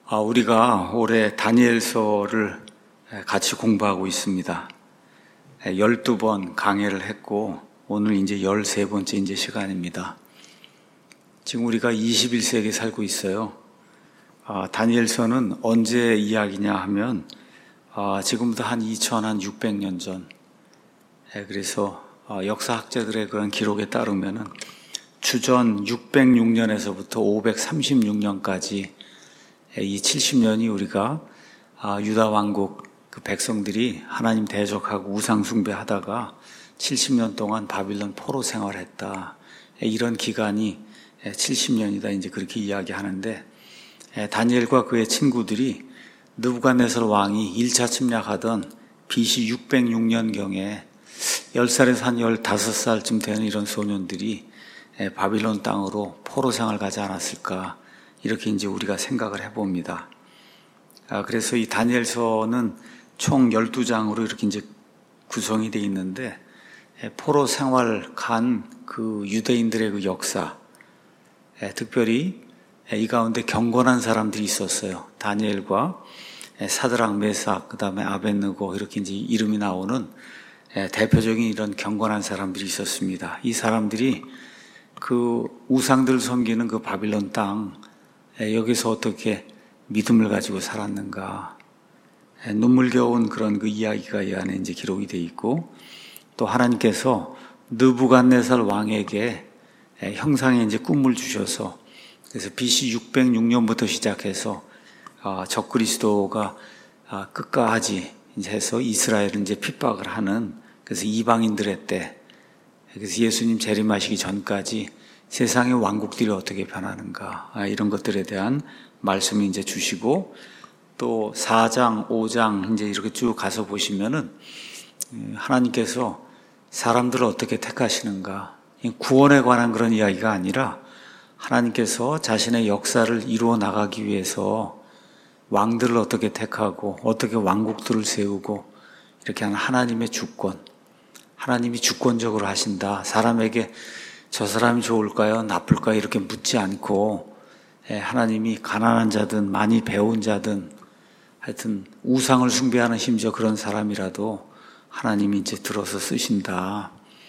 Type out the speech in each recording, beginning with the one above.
우리가 올해 다니엘서를 같이 공부하고 있습니다. 12번 강해를 했고 오늘 이제 13번째 이제 시간입니다. 지금 우리가 21세기에 살고 있어요. 다니엘서는 언제 이야기냐 하면 지금부터 한 2600년 전. 그래서 역사학자들의 그런 기록에 따르면은 주전 606년에서부터 536년까지 이 70년이 우리가 유다 왕국 그 백성들이 하나님 대적하고 우상 숭배하다가 70년 동안 바빌론 포로 생활했다. 이런 기간이 70년이다. 이제 그렇게 이야기하는데 다니엘과 그의 친구들이 느부갓네살 왕이 1차 침략하던 BC 606년경에 10살에서 한 15살쯤 되는 이런 소년들이 바빌론 땅으로 포로 생활 가지 않았을까. 이렇게 이제 우리가 생각을 해봅니다. 그래서 이 다니엘서는 총 12장으로 이렇게 이제 구성이 되어 있는데, 포로 생활 간 그 유대인들의 그 역사, 특별히 이 가운데 경건한 사람들이 있었어요. 다니엘과 사드락, 메삭, 그 다음에 아벳느고 이렇게 이제 이름이 나오는 대표적인 이런 경건한 사람들이 있었습니다. 이 사람들이 그 우상들을 섬기는 그 바빌론 땅, 여기서 어떻게 믿음을 가지고 살았는가. 눈물겨운 그런 그 이야기가 이 안에 이제 기록이 되어 있고, 또 하나님께서 느부갓네살 왕에게 형상의 이제 꿈을 주셔서, 그래서 BC 606년부터 시작해서 적그리스도가 끝까지 이제 해서 이스라엘은 이제 핍박을 하는, 그래서 이방인들의 때, 그래서 예수님 재림하시기 전까지 세상의 왕국들이 어떻게 변하는가, 이런 것들에 대한 말씀을 이제 주시고, 또 4장, 5장 이제 이렇게 쭉 가서 보시면은 하나님께서 사람들을 어떻게 택하시는가, 구원에 관한 그런 이야기가 아니라 하나님께서 자신의 역사를 이루어 나가기 위해서 왕들을 어떻게 택하고 어떻게 왕국들을 세우고 이렇게 하는 하나님의 주권, 하나님이 주권적으로 하신다. 사람에게 저 사람이 좋을까요? 나쁠까요? 이렇게 묻지 않고 하나님이 가난한 자든 많이 배운 자든 하여튼 우상을 숭배하는 심지어 그런 사람이라도 하나님이 이제 들어서 쓰신다.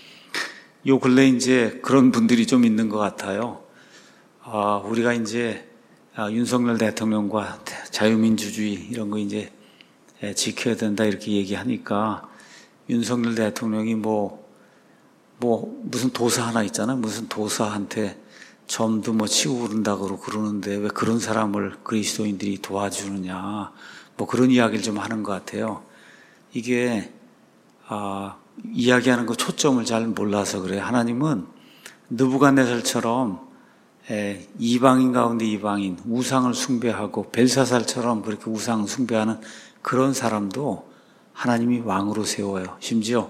요 근래 이제 그런 분들이 좀 있는 것 같아요. 우리가 이제 윤석열 대통령과 자유민주주의 이런 거 이제 지켜야 된다 이렇게 얘기하니까 윤석열 대통령이 무슨 도사 하나 있잖아요. 무슨 도사한테 점도 치고 그런다고 그러는데 왜 그런 사람을 그리스도인들이 도와주느냐. 그런 이야기를 좀 하는 것 같아요. 이게, 이야기하는 거 초점을 잘 몰라서 그래요. 하나님은 느부갓네살처럼 이방인 가운데 이방인, 우상을 숭배하고 벨사살처럼 그렇게 우상 숭배하는 그런 사람도 하나님이 왕으로 세워요. 심지어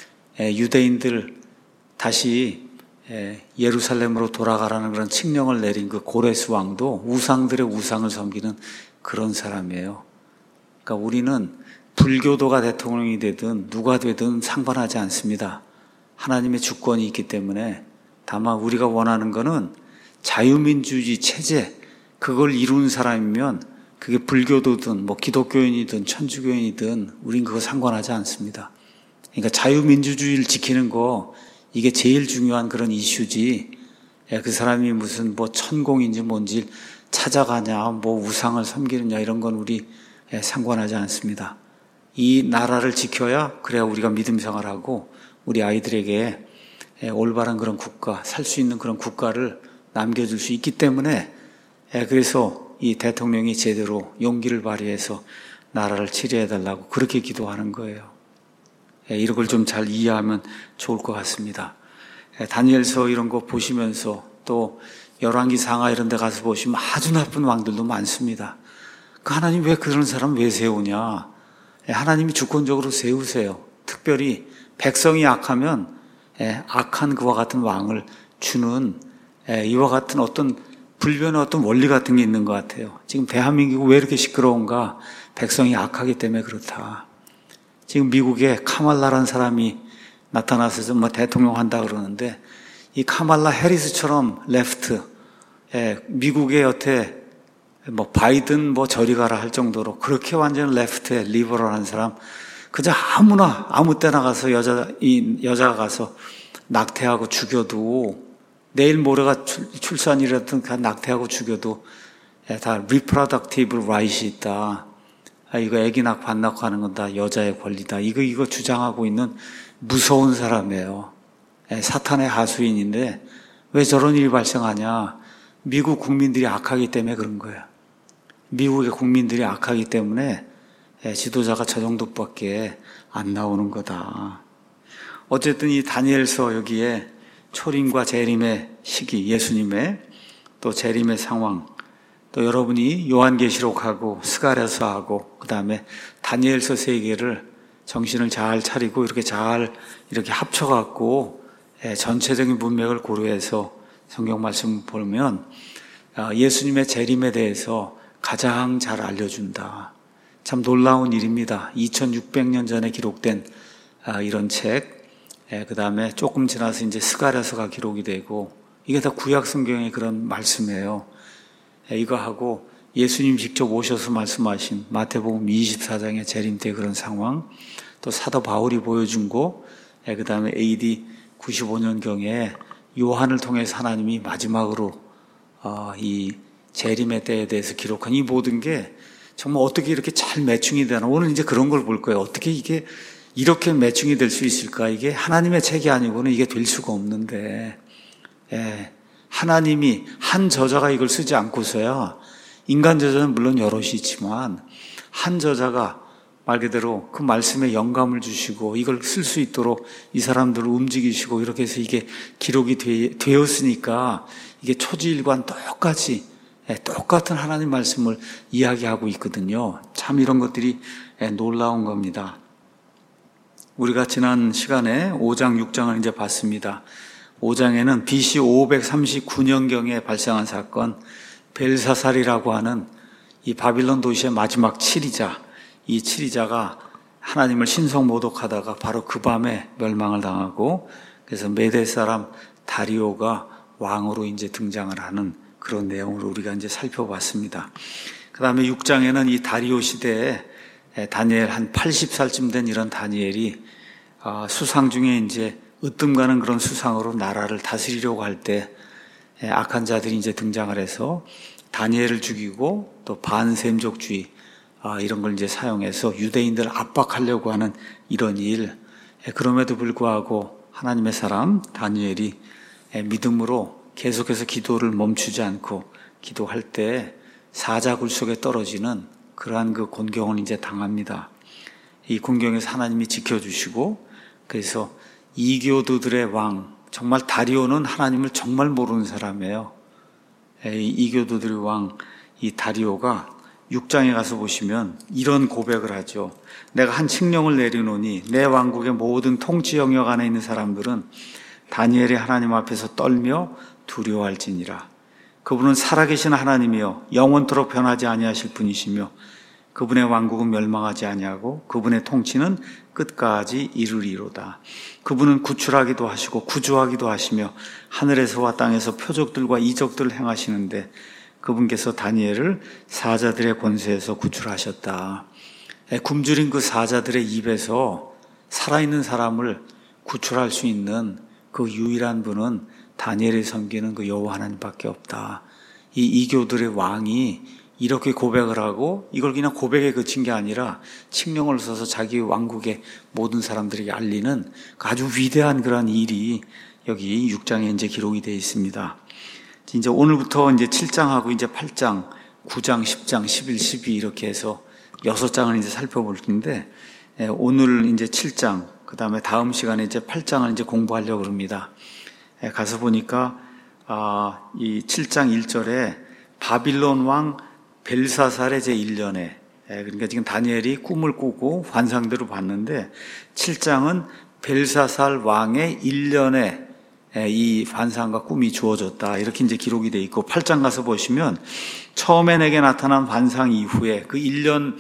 유대인들 다시 예루살렘으로 돌아가라는 그런 칙령을 내린 그 고레스 왕도 우상들의 우상을 섬기는 그런 사람이에요. 그러니까 우리는 불교도가 대통령이 되든 누가 되든 상관하지 않습니다. 하나님의 주권이 있기 때문에 다만 우리가 원하는 거는 자유민주주의 체제, 그걸 이룬 사람이면 그게 불교도든 기독교인이든 천주교인이든 우린 그거 상관하지 않습니다. 그러니까 자유민주주의를 지키는 거 이게 제일 중요한 그런 이슈지. 그 사람이 무슨 천공인지 뭔지 찾아가냐, 우상을 섬기느냐 이런 건 우리 상관하지 않습니다. 이 나라를 지켜야 그래야 우리가 믿음 생활하고 우리 아이들에게 올바른 그런 국가, 살 수 있는 그런 국가를 남겨줄 수 있기 때문에 그래서 이 대통령이 제대로 용기를 발휘해서 나라를 치료해달라고 그렇게 기도하는 거예요. 이런 걸 좀 잘 이해하면 좋을 것 같습니다. 다니엘서 이런 거 보시면서 또 열왕기 상하 이런 데 가서 보시면 아주 나쁜 왕들도 많습니다. 그 하나님 왜 그런 사람 왜 세우냐? 하나님이 주권적으로 세우세요. 특별히 백성이 악하면 악한 그와 같은 왕을 주는 이와 같은 어떤 불변의 어떤 원리 같은 게 있는 것 같아요. 지금 대한민국이 왜 이렇게 시끄러운가? 백성이 악하기 때문에 그렇다. 지금 미국에 카말라라는 사람이 나타나서 대통령 한다 그러는데 이 카말라 해리스처럼 레프트, 미국의 여태 뭐 바이든 뭐 저리 가라 할 정도로 그렇게 완전 레프트에 리버럴한 사람, 그저 아무나 아무 때나 가서 여자가 가서 낙태하고 죽여도, 내일 모레가 출산이라든 낙태하고 죽여도 다 reproductive right이 있다. 이거 애기 낳고 안 낳고 하는 건 다 여자의 권리다. 이거 주장하고 있는 무서운 사람이에요. 사탄의 하수인인데 왜 저런 일이 발생하냐? 미국 국민들이 악하기 때문에 그런 거예요. 미국의 국민들이 악하기 때문에 지도자가 저 정도밖에 안 나오는 거다. 어쨌든 이 다니엘서 여기에 초림과 재림의 시기, 예수님의 또 재림의 상황, 또 여러분이 요한계시록하고 스가랴서하고 그 다음에 다니엘서 세 개를 정신을 잘 차리고 이렇게 합쳐갖고 전체적인 문맥을 고려해서 성경 말씀 보면 예수님의 재림에 대해서 가장 잘 알려준다. 참 놀라운 일입니다. 2600년 전에 기록된 이런 책, 그 다음에 조금 지나서 이제 스가랴서가 기록이 되고, 이게 다 구약 성경의 그런 말씀이에요. 이거 하고 예수님 직접 오셔서 말씀하신 마태복음 24장의 재림 때 그런 상황, 또 사도 바울이 보여준 거, 그 다음에 AD 95년경에 요한을 통해서 하나님이 마지막으로 이 재림의 때에 대해서 기록한 이 모든 게 정말 어떻게 이렇게 잘 매칭이 되나. 오늘 이제 그런 걸 볼 거예요. 어떻게 이게 이렇게 매칭이 될 수 있을까? 이게 하나님의 책이 아니고는 이게 될 수가 없는데, 하나님이 한 저자가 이걸 쓰지 않고서야, 인간 저자는 물론 여럿이 있지만 한 저자가 말 그대로 그 말씀에 영감을 주시고 이걸 쓸 수 있도록 이 사람들을 움직이시고 이렇게 해서 이게 기록이 되었으니까 이게 초지일관 똑같은 하나님 말씀을 이야기하고 있거든요. 참 이런 것들이 놀라운 겁니다. 우리가 지난 시간에 5장, 6장을 이제 봤습니다. 5장에는 BC 539년경에 발생한 사건, 벨사살이라고 하는 이 바빌론 도시의 마지막 치리자, 이 치리자가 하나님을 신성모독하다가 바로 그 밤에 멸망을 당하고, 그래서 메대 사람 다리오가 왕으로 이제 등장을 하는 그런 내용을 우리가 이제 살펴봤습니다. 그 다음에 6장에는 이 다리오 시대에 다니엘 한 80살쯤 된 이런 다니엘이 수상 중에 이제 으뜸 가는 그런 수상으로 나라를 다스리려고 할 때 악한 자들이 이제 등장을 해서 다니엘을 죽이고 또 반셈족주의 이런 걸 이제 사용해서 유대인들을 압박하려고 하는 이런 일. 그럼에도 불구하고 하나님의 사람 다니엘이 믿음으로 계속해서 기도를 멈추지 않고 기도할 때 사자굴 속에 떨어지는 그러한 그 곤경을 이제 당합니다. 이 곤경에서 하나님이 지켜주시고, 그래서 이교도들의 왕, 정말 다리오는 하나님을 정말 모르는 사람이에요. 이교도들의 왕, 이 다리오가 6장에 가서 보시면 이런 고백을 하죠. 내가 한 칙령을 내리노니 내 왕국의 모든 통치 영역 안에 있는 사람들은 다니엘이 하나님 앞에서 떨며 두려워할지니라. 그분은 살아계신 하나님이여 영원토록 변하지 아니하실 분이시며 그분의 왕국은 멸망하지 아니하고 그분의 통치는 끝까지 이르리로다. 그분은 구출하기도 하시고 구주하기도 하시며 하늘에서와 땅에서 표적들과 이적들을 행하시는데 그분께서 다니엘을 사자들의 권세에서 구출하셨다. 굶주린 그 사자들의 입에서 살아있는 사람을 구출할 수 있는 그 유일한 분은 다니엘이 섬기는 그 여호와 하나님밖에 없다. 이 이교들의 왕이 이렇게 고백을 하고 이걸 그냥 고백에 그친 게 아니라 칙령을 써서 자기 왕국의 모든 사람들에게 알리는 아주 위대한 그런 일이 여기 6장에 이제 기록이 되어 있습니다. 이제 오늘부터 이제 7장하고 이제 8장, 9장, 10장, 11, 12 이렇게 해서 6장을 이제 살펴볼 텐데, 오늘 이제 7장, 그 다음에 다음 시간에 이제 8장을 이제 공부하려고 합니다. 가서 보니까, 이 7장 1절에 바빌론 왕 벨사살의 제1년에, 그러니까 지금 다니엘이 꿈을 꾸고 환상대로 봤는데, 7장은 벨사살 왕의 1년에 이 환상과 꿈이 주어졌다. 이렇게 이제 기록이 되어 있고, 8장 가서 보시면 처음에 내게 나타난 환상 이후에 그 1년,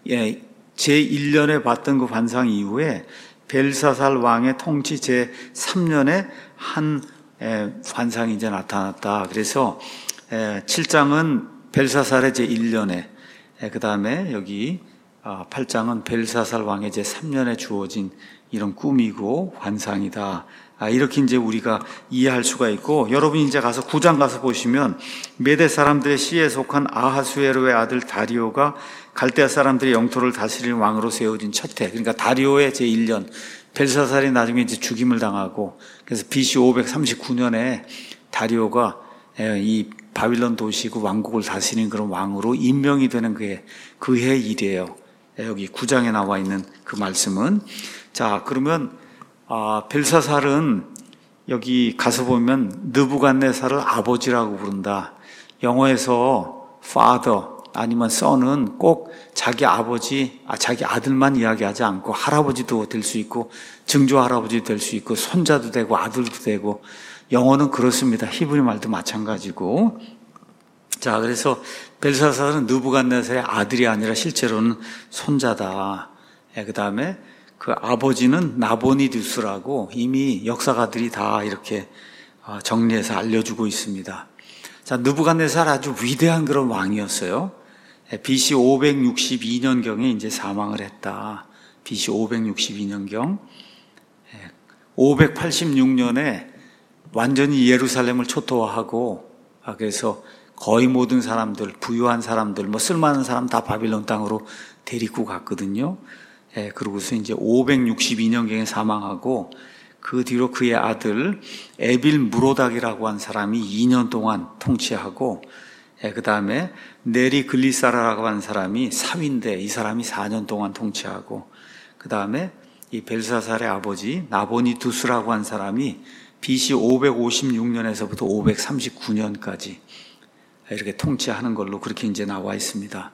제1년에 봤던 그 환상 이후에 벨사살 왕의 통치 제3년에 한 환상이 이제 나타났다. 그래서 7장은 벨사살의 제1년에, 그 다음에 여기 8장은 벨사살 왕의 제3년에 주어진 이런 꿈이고 환상이다. 이렇게 이제 우리가 이해할 수가 있고, 여러분이 이제 가서 9장 가서 보시면 메대 사람들의 시에 속한 아하수에로의 아들 다리오가 갈대아 사람들의 영토를 다스리는 왕으로 세워진 첫 해, 그러니까 다리오의 제1년, 벨사살이 나중에 이제 죽임을 당하고, 그래서 BC 539년에 다리오가 이 바빌론 도시 그 왕국을 다스리는 그런 왕으로 임명이 되는 그 해 일이에요. 여기 9장에 나와 있는 그 말씀은. 자, 그러면 벨사살은 여기 가서 보면 느부갓네살을 아버지라고 부른다. 영어에서 father 아니면 son은 꼭 자기 아버지, 자기 아들만 이야기하지 않고 할아버지도 될 수 있고 증조 할아버지도 될 수 있고 손자도 되고 아들도 되고, 영어는 그렇습니다. 히브리 말도 마찬가지고. 자, 그래서 벨사살은 느부갓네살의 아들이 아니라 실제로는 손자다. 그 다음에 그 아버지는 나보니두스라고 이미 역사가들이 다 이렇게 정리해서 알려주고 있습니다. 자, 느부갓네살 아주 위대한 그런 왕이었어요. BC 562년경에 이제 사망을 했다. BC 562년경. 586년에 완전히 예루살렘을 초토화하고, 그래서 거의 모든 사람들, 부유한 사람들, 쓸만한 사람 다 바빌론 땅으로 데리고 갔거든요. 그러고서 이제 562년경에 사망하고, 그 뒤로 그의 아들 에빌 무로닥이라고 한 사람이 2년 동안 통치하고, 그 다음에 네리 글리사라라고 한 사람이 사위인데 이 사람이 4년 동안 통치하고, 그 다음에 이 벨사살의 아버지 나보니두스라고 한 사람이 BC 556년에서부터 539년까지 이렇게 통치하는 걸로 그렇게 이제 나와 있습니다.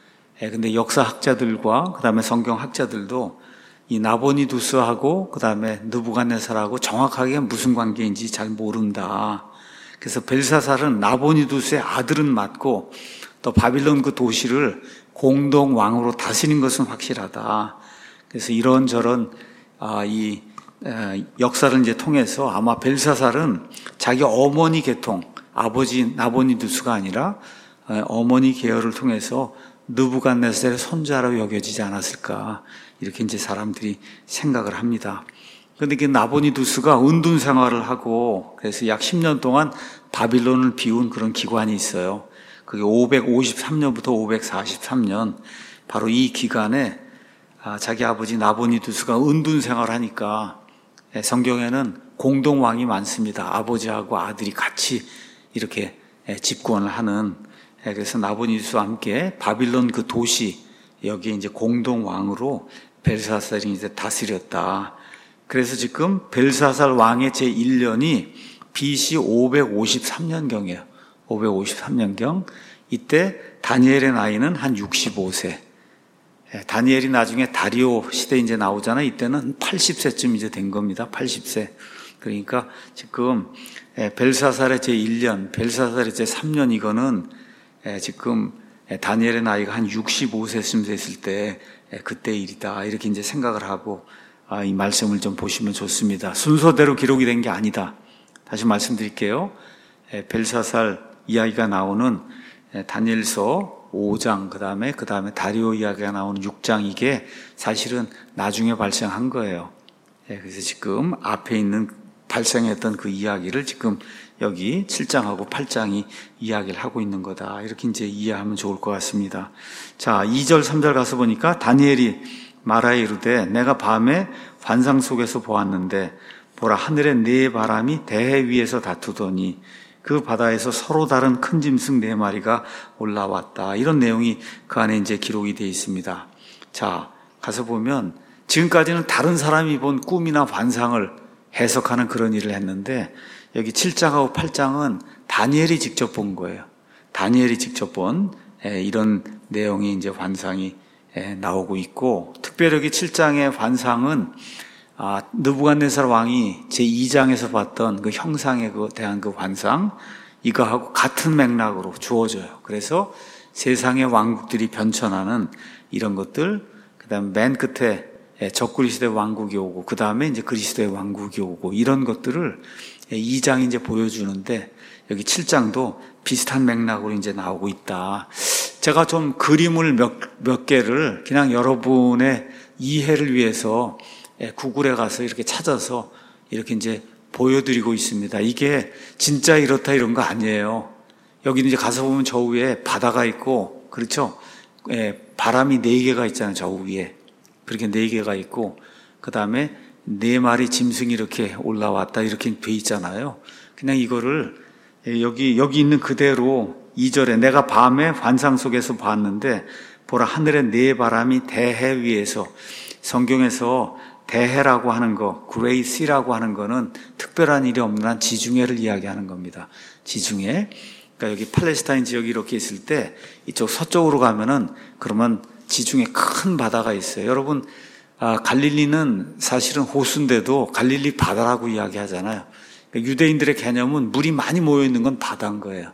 근데 역사학자들과 그 다음에 성경학자들도 이 나보니두스하고 그 다음에 느부갓네살하고 정확하게 무슨 관계인지 잘 모른다. 그래서 벨사살은 나보니두스의 아들은 맞고 또 바빌론 그 도시를 공동 왕으로 다스린 것은 확실하다. 그래서 이런저런 이 역사를 이제 통해서 아마 벨사살은 자기 어머니 계통, 아버지 나보니두스가 아니라 어머니 계열을 통해서 느부갓네살의 손자로 여겨지지 않았을까, 이렇게 이제 사람들이 생각을 합니다. 그런데 그 나보니두스가 은둔 생활을 하고 그래서 약 10년 동안 바빌론을 비운 그런 기관이 있어요. 그게 553년부터 543년, 바로 이 기간에 자기 아버지 나보니두스가 은둔 생활하니까, 성경에는 공동왕이 많습니다. 아버지하고 아들이 같이 이렇게 집권을 하는. 그래서 나보니두스와 함께 바빌론 그 도시, 여기에 이제 공동왕으로 벨사살이 이제 다스렸다. 그래서 지금 벨사살 왕의 제1년이 BC 553년경이에요. 553년경. 이때 다니엘의 나이는 한 65세. 다니엘이 나중에 다리오 시대 이제 나오잖아요. 이때는 80세쯤 이제 된 겁니다. 80세. 그러니까 지금 벨사살의 제1년, 벨사살의 제3년, 이거는 지금 다니엘의 나이가 한 65세쯤 됐을 때 그때 일이다. 이렇게 이제 생각을 하고 이 말씀을 좀 보시면 좋습니다. 순서대로 기록이 된 게 아니다. 다시 말씀드릴게요. 벨사살 이야기가 나오는 다니엘서 5장, 그 다음에 다리오 이야기가 나오는 6장, 이게 사실은 나중에 발생한 거예요. 그래서 지금 앞에 있는 발생했던 그 이야기를 지금 여기 7장하고 8장이 이야기를 하고 있는 거다. 이렇게 이제 이해하면 좋을 것 같습니다. 자, 2절, 3절 가서 보니까 다니엘이 말하여 이르되 내가 밤에 환상 속에서 보았는데 보라, 하늘에 네 바람이 대해 위에서 다투더니 그 바다에서 서로 다른 큰 짐승 4마리가 올라왔다. 이런 내용이 그 안에 이제 기록이 되어 있습니다. 자, 가서 보면 지금까지는 다른 사람이 본 꿈이나 환상을 해석하는 그런 일을 했는데, 여기 7장하고 8장은 다니엘이 직접 본 거예요. 다니엘이 직접 본 이런 내용이 이제 환상이 나오고 있고, 특별히 여기 7장의 환상은 느부갓네살 왕이 제2장에서 봤던 그 형상에 대한 그 환상, 이거하고 같은 맥락으로 주어져요. 그래서 세상의 왕국들이 변천하는 이런 것들, 그 다음에 맨 끝에 적그리스도의 왕국이 오고 그 다음에 이제 그리스도의 왕국이 오고 이런 것들을 2장이 이제 보여주는데 여기 7장도 비슷한 맥락으로 이제 나오고 있다. 제가 좀 그림을 몇 개를 그냥 여러분의 이해를 위해서 구글에 가서 이렇게 찾아서 이렇게 이제 보여드리고 있습니다. 이게 진짜 이렇다 이런 거 아니에요. 여기 이제 가서 보면 저 위에 바다가 있고, 그렇죠? 바람이 4개가 있잖아요. 저 위에. 그렇게 4개가 있고, 그 다음에 4마리 짐승이 이렇게 올라왔다 이렇게 돼 있잖아요. 그냥 이거를 여기 있는 그대로 2절에 내가 밤에 환상 속에서 봤는데 보라 하늘의 4바람이 대해 위에서, 성경에서 대해라고 하는 거, 그레이시라고 하는 거는 특별한 일이 없는 한 지중해를 이야기하는 겁니다. 지중해. 그러니까 여기 팔레스타인 지역이 이렇게 있을 때 이쪽 서쪽으로 가면은 그러면 지중해 큰 바다가 있어요. 여러분, 갈릴리는 사실은 호수인데도 갈릴리 바다라고 이야기하잖아요. 그러니까 유대인들의 개념은 물이 많이 모여 있는 건 바다인 거예요.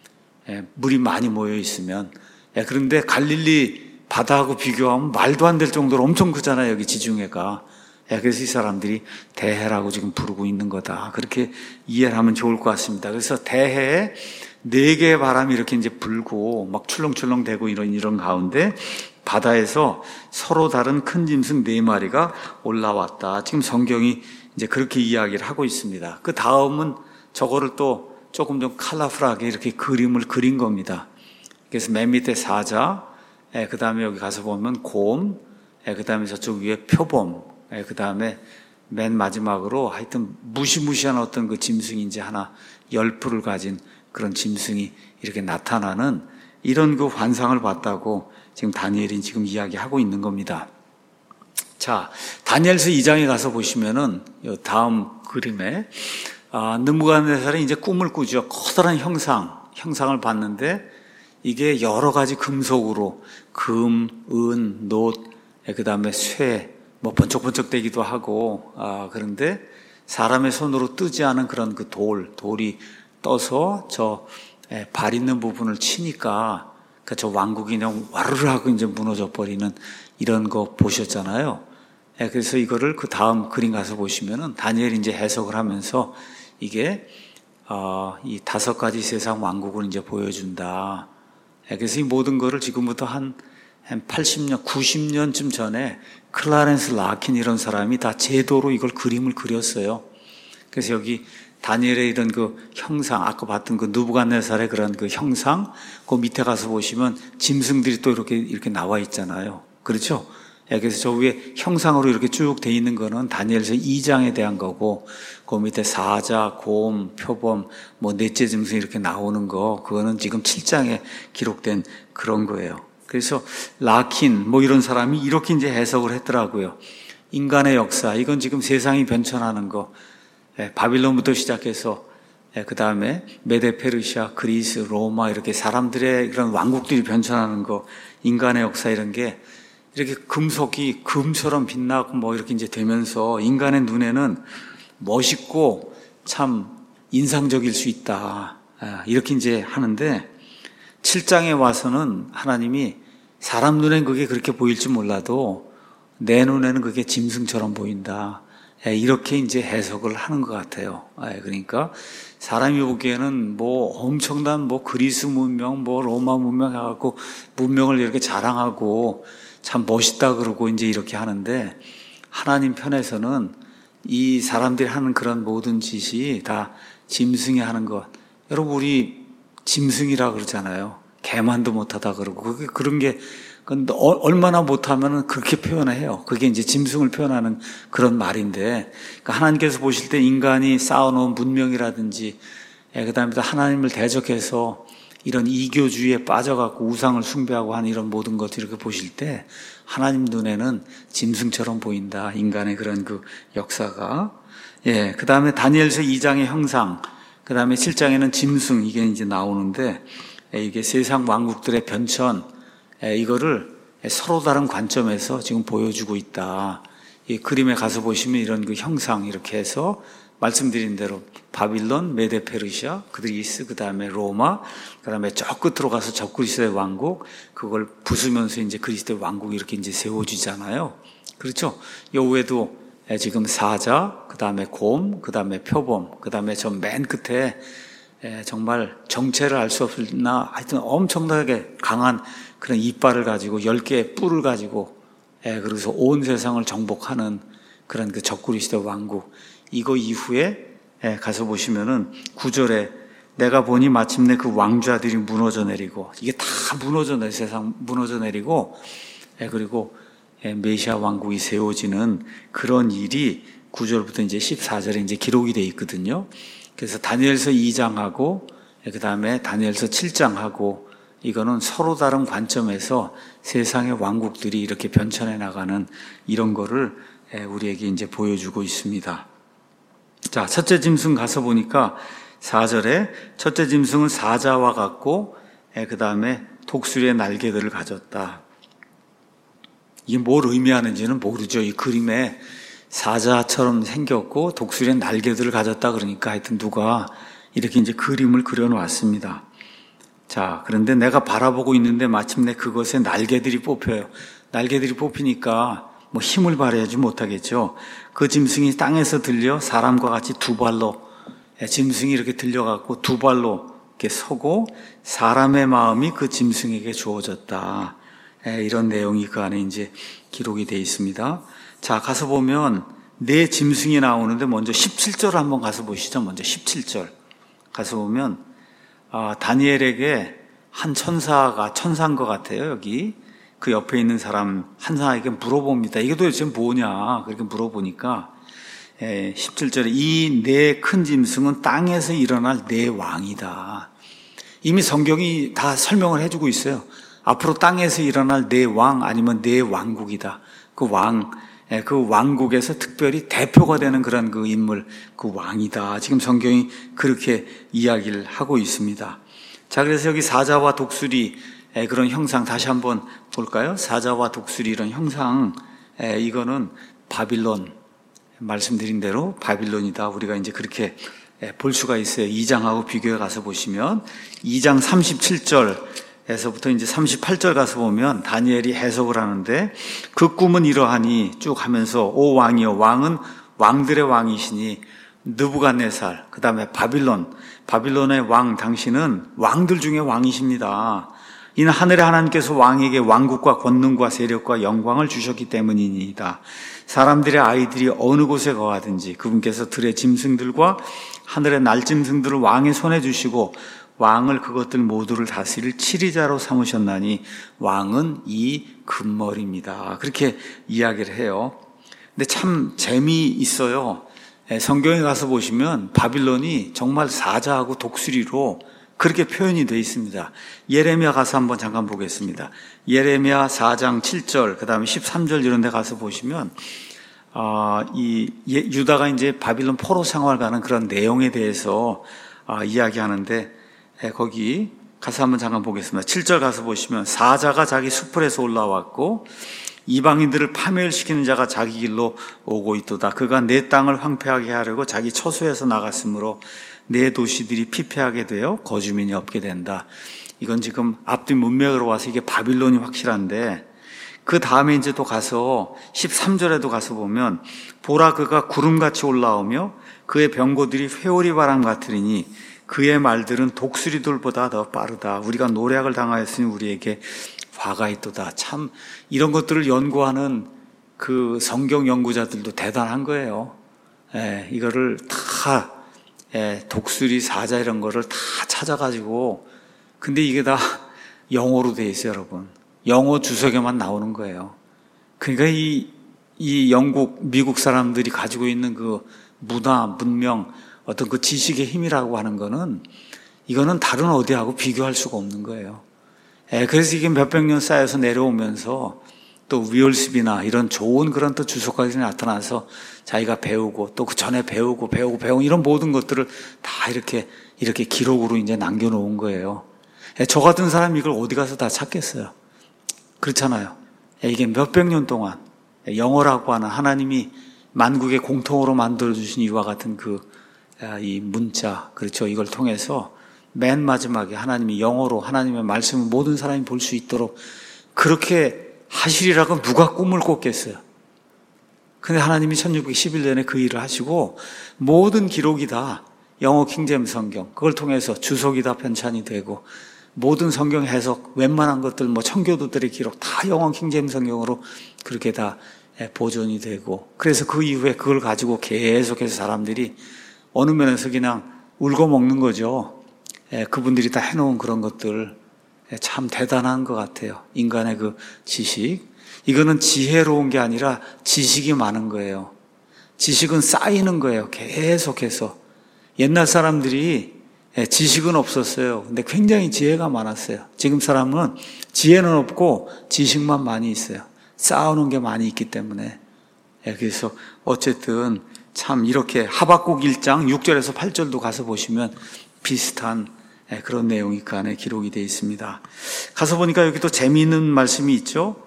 물이 많이 모여 있으면. 그런데 갈릴리 바다하고 비교하면 말도 안 될 정도로 엄청 크잖아요. 여기 지중해가. 그래서 이 사람들이 대해라고 지금 부르고 있는 거다. 그렇게 이해를 하면 좋을 것 같습니다. 그래서 대해에 4개의 바람이 이렇게 이제 불고 막 출렁출렁 대고 이런 가운데 바다에서 서로 다른 큰 짐승 4마리가 올라왔다. 지금 성경이 이제 그렇게 이야기를 하고 있습니다. 그 다음은 저거를 또 조금 좀 컬러풀하게 이렇게 그림을 그린 겁니다. 그래서 맨 밑에 사자, 그 다음에 여기 가서 보면 곰, 그 다음에 저쪽 위에 표범, 그 다음에 맨 마지막으로 하여튼 무시무시한 어떤 그 짐승이 이제 하나 10뿔을 가진 그런 짐승이 이렇게 나타나는 이런 그 환상을 봤다고 지금 다니엘이 지금 이야기하고 있는 겁니다. 자, 다니엘서 2장에 가서 보시면은 다음 그림에 느부갓네살이 이제 꿈을 꾸죠. 커다란 형상을 봤는데 이게 여러 가지 금속으로 금, 은, 놋, 그 다음에 쇠, 뭐 번쩍번쩍대기도 하고 그런데 사람의 손으로 뜨지 않은 그런 그 돌이 떠서 저 발 있는 부분을 치니까 저 왕국이 그냥 와르르 하고 이제 무너져 버리는 이런 거 보셨잖아요. 그래서 이거를 그 다음 그림 가서 보시면은 다니엘이 이제 해석을 하면서 이게 이 5가지 세상 왕국을 이제 보여준다. 그래서 이 모든 거를 지금부터 한 80년, 90년쯤 전에 클라렌스 라킨 이런 사람이 다 제도로 이걸 그림을 그렸어요. 그래서 여기 다니엘의 이런 그 형상, 아까 봤던 그 느부갓네살의 그런 그 형상, 그 밑에 가서 보시면 짐승들이 또 이렇게 나와 있잖아요. 그렇죠? 그래서 저 위에 형상으로 이렇게 쭉 돼 있는 거는 다니엘서 2장에 대한 거고, 그 밑에 사자, 곰, 표범, 뭐 넷째 짐승 이렇게 나오는 거, 그거는 지금 7장에 기록된 그런 거예요. 그래서 라킨 뭐 이런 사람이 이렇게 이제 해석을 했더라고요. 인간의 역사, 이건 지금 세상이 변천하는 거, 바빌론부터 시작해서 그 다음에 메데 페르시아, 그리스, 로마 이렇게 사람들의 그런 왕국들이 변천하는 거, 인간의 역사 이런 게 이렇게 금속이 금처럼 빛나고 뭐 이렇게 이제 되면서 인간의 눈에는 멋있고 참 인상적일 수 있다. 이렇게 이제 하는데 7장에 와서는 하나님이 사람 눈엔 그게 그렇게 보일지 몰라도 내 눈에는 그게 짐승처럼 보인다. 이렇게 이제 해석을 하는 것 같아요. 그러니까 사람이 보기에는 뭐 엄청난 뭐 그리스 문명, 뭐 로마 문명 해갖고 문명을 이렇게 자랑하고 참 멋있다 그러고 이제 이렇게 하는데 하나님 편에서는 이 사람들이 하는 그런 모든 짓이 다 짐승이 하는 것. 여러분 우리 짐승이라 그러잖아요. 개만도 못하다 그러고 그런 게 얼마나 못하면 그렇게 표현해요. 그게 이제 짐승을 표현하는 그런 말인데, 그러니까 하나님께서 보실 때 인간이 쌓아놓은 문명이라든지, 그 다음에 하나님을 대적해서 이런 이교주의에 빠져갖고 우상을 숭배하고 하는 이런 모든 것들 이렇게 보실 때 하나님 눈에는 짐승처럼 보인다. 인간의 그런 그 역사가. 그 다음에 다니엘서 2장의 형상, 그 다음에 7장에는 짐승 이게 이제 나오는데 이게 세상 왕국들의 변천, 이거를 서로 다른 관점에서 지금 보여주고 있다. 이 그림에 가서 보시면 이런 그 형상 이렇게 해서 말씀드린 대로 바빌론, 메데 페르시아, 그리스, 그 다음에 로마, 그 다음에 저 끝으로 가서 적그리스도의 왕국, 그걸 부수면서 이제 그리스도의 왕국이 이렇게 이제 세워지잖아요. 그렇죠? 요 외에도 지금 사자, 그 다음에 곰, 그 다음에 표범, 그 다음에 저 맨 끝에 정말 정체를 알 수 없으나 하여튼 엄청나게 강한 그런 이빨을 가지고 10개의 뿔을 가지고 그래서 온 세상을 정복하는 그런 그 적그리스도 왕국. 이거 이후에 가서 보시면은 9절에 내가 보니 마침내 그 왕좌들이 무너져 내리고, 이게 다 무너져 내리고, 세상 무너져 내리고, 그리고 메시아 왕국이 세워지는 그런 일이 9절부터 이제 14절에 이제 기록이 되어 있거든요. 그래서 다니엘서 2장하고 그 다음에 다니엘서 7장하고 이거는 서로 다른 관점에서 세상의 왕국들이 이렇게 변천해 나가는 이런 거를 우리에게 이제 보여주고 있습니다. 자, 첫째 짐승 가서 보니까 4절에 첫째 짐승은 사자와 같고 그 다음에 독수리의 날개들을 가졌다. 이게 뭘 의미하는지는 모르죠. 이 그림에 사자처럼 생겼고 독수리의 날개들을 가졌다 그러니까 하여튼 누가 이렇게 이제 그림을 그려놓았습니다. 자, 그런데 내가 바라보고 있는데 마침내 그것에 날개들이 뽑혀요. 날개들이 뽑히니까 뭐 힘을 발휘하지 못하겠죠. 그 짐승이 땅에서 들려 사람과 같이 두 발로, 짐승이 이렇게 들려갖고 두 발로 이렇게 서고 사람의 마음이 그 짐승에게 주어졌다. 이런 내용이 그 안에 이제 기록이 되어 있습니다. 자, 가서 보면 네 짐승이 나오는데 먼저 17절 한번 가서 보시죠. 먼저 17절 가서 보면 다니엘에게 한 천사인 것 같아요. 여기 그 옆에 있는 사람 한 사람에게 물어봅니다. 이게 도대체 뭐냐? 그렇게 물어보니까 17절에 이 네 큰 짐승은 땅에서 일어날 네 왕이다. 이미 성경이 다 설명을 해주고 있어요. 앞으로 땅에서 일어날 네 왕 아니면 네 왕국이다. 그 왕국에서 특별히 대표가 되는 그런 그 인물, 그 왕이다. 지금 성경이 그렇게 이야기를 하고 있습니다. 자, 그래서 여기 사자와 독수리 그런 형상 다시 한번 볼까요? 사자와 독수리 이런 형상, 이거는 바빌론, 말씀드린 대로 바빌론이다. 우리가 이제 그렇게 볼 수가 있어요. 2장하고 비교해 가서 보시면 2장 37절에서부터 이제 38절 가서 보면 다니엘이 해석을 하는데 그 꿈은 이러하니 쭉 하면서 오 왕이여 왕은 왕들의 왕이시니 느부갓네살, 그 다음에 바빌론의 왕 당신은 왕들 중에 왕이십니다. 이는 하늘의 하나님께서 왕에게 왕국과 권능과 세력과 영광을 주셨기 때문이니이다. 사람들의 아이들이 어느 곳에 거하든지 그분께서 들의 짐승들과 하늘의 날짐승들을 왕의 손에 주시고 왕을 그것들 모두를 다스릴 치리자로 삼으셨나니 왕은 이 금머리입니다. 그렇게 이야기를 해요. 근데 참 재미있어요. 성경에 가서 보시면 바빌론이 정말 사자하고 독수리로 그렇게 표현이 되어 있습니다. 예레미야 가서 한번 잠깐 보겠습니다. 예레미야 4장 7절, 그 다음에 13절 이런 데 가서 보시면, 유다가 이제 바빌론 포로 생활 가는 그런 내용에 대해서 이야기하는데, 거기 가서 한번 잠깐 보겠습니다. 7절 가서 보시면, 사자가 자기 수풀에서 올라왔고, 이방인들을 파멸시키는 자가 자기 길로 오고 있도다. 그가 내 땅을 황폐하게 하려고 자기 처소에서 나갔으므로 내 도시들이 피폐하게 되어 거주민이 없게 된다. 이건 지금 앞뒤 문맥으로 와서 이게 바빌론이 확실한데 그 다음에 이제 또 가서 13절에도 가서 보면 보라 그가 구름같이 올라오며 그의 병거들이 회오리 바람 같으리니 그의 말들은 독수리들보다 더 빠르다. 우리가 노략을 당하였으니 우리에게 화가 있도다. 참 이런 것들을 연구하는 그 성경 연구자들도 대단한 거예요. 이거를 다 독수리, 사자 이런 거를 다 찾아가지고 근데 이게 다 영어로 돼 있어요, 여러분. 영어 주석에만 나오는 거예요. 그러니까 이 영국, 미국 사람들이 가지고 있는 그 문화, 문명, 어떤 그 지식의 힘이라고 하는 거는 이거는 다른 어디하고 비교할 수가 없는 거예요. 그래서 이게 몇백 년 쌓여서 내려오면서 또 위얼스비나 이런 좋은 그런 또 주석가들이 나타나서 자기가 배우고 또 그 전에 배우고 이런 모든 것들을 다 이렇게 기록으로 이제 남겨놓은 거예요. 저 같은 사람이 이걸 어디 가서 다 찾겠어요. 그렇잖아요. 이게 몇백 년 동안 영어라고 하는 하나님이 만국의 공통으로 만들어주신 이와 같은 이 문자, 그렇죠. 이걸 통해서 맨 마지막에 하나님이 영어로 하나님의 말씀을 모든 사람이 볼 수 있도록 그렇게 하시리라고 누가 꿈을 꿨겠어요. 근데 하나님이 1611년에 그 일을 하시고 모든 기록이 다 영어 킹제임스 성경, 그걸 통해서 주석이 다 편찬이 되고 모든 성경 해석, 웬만한 것들, 청교도들의 기록 다 영어 킹제임스 성경으로 그렇게 다 보존이 되고, 그래서 그 이후에 그걸 가지고 계속해서 사람들이 어느 면에서 그냥 울고 먹는 거죠. 그분들이 다 해놓은 그런 것들 참 대단한 것 같아요. 인간의 그 지식, 이거는 지혜로운 게 아니라 지식이 많은 거예요. 지식은 쌓이는 거예요. 계속해서. 옛날 사람들이 지식은 없었어요. 근데 굉장히 지혜가 많았어요. 지금 사람은 지혜는 없고 지식만 많이 있어요. 쌓아놓은 게 많이 있기 때문에. 그래서 어쨌든 참 이렇게 하박국 1장 6절에서 8절도 가서 보시면 비슷한 그런 내용이 그 안에 기록이 되어 있습니다. 가서 보니까 여기 또 재미있는 말씀이 있죠.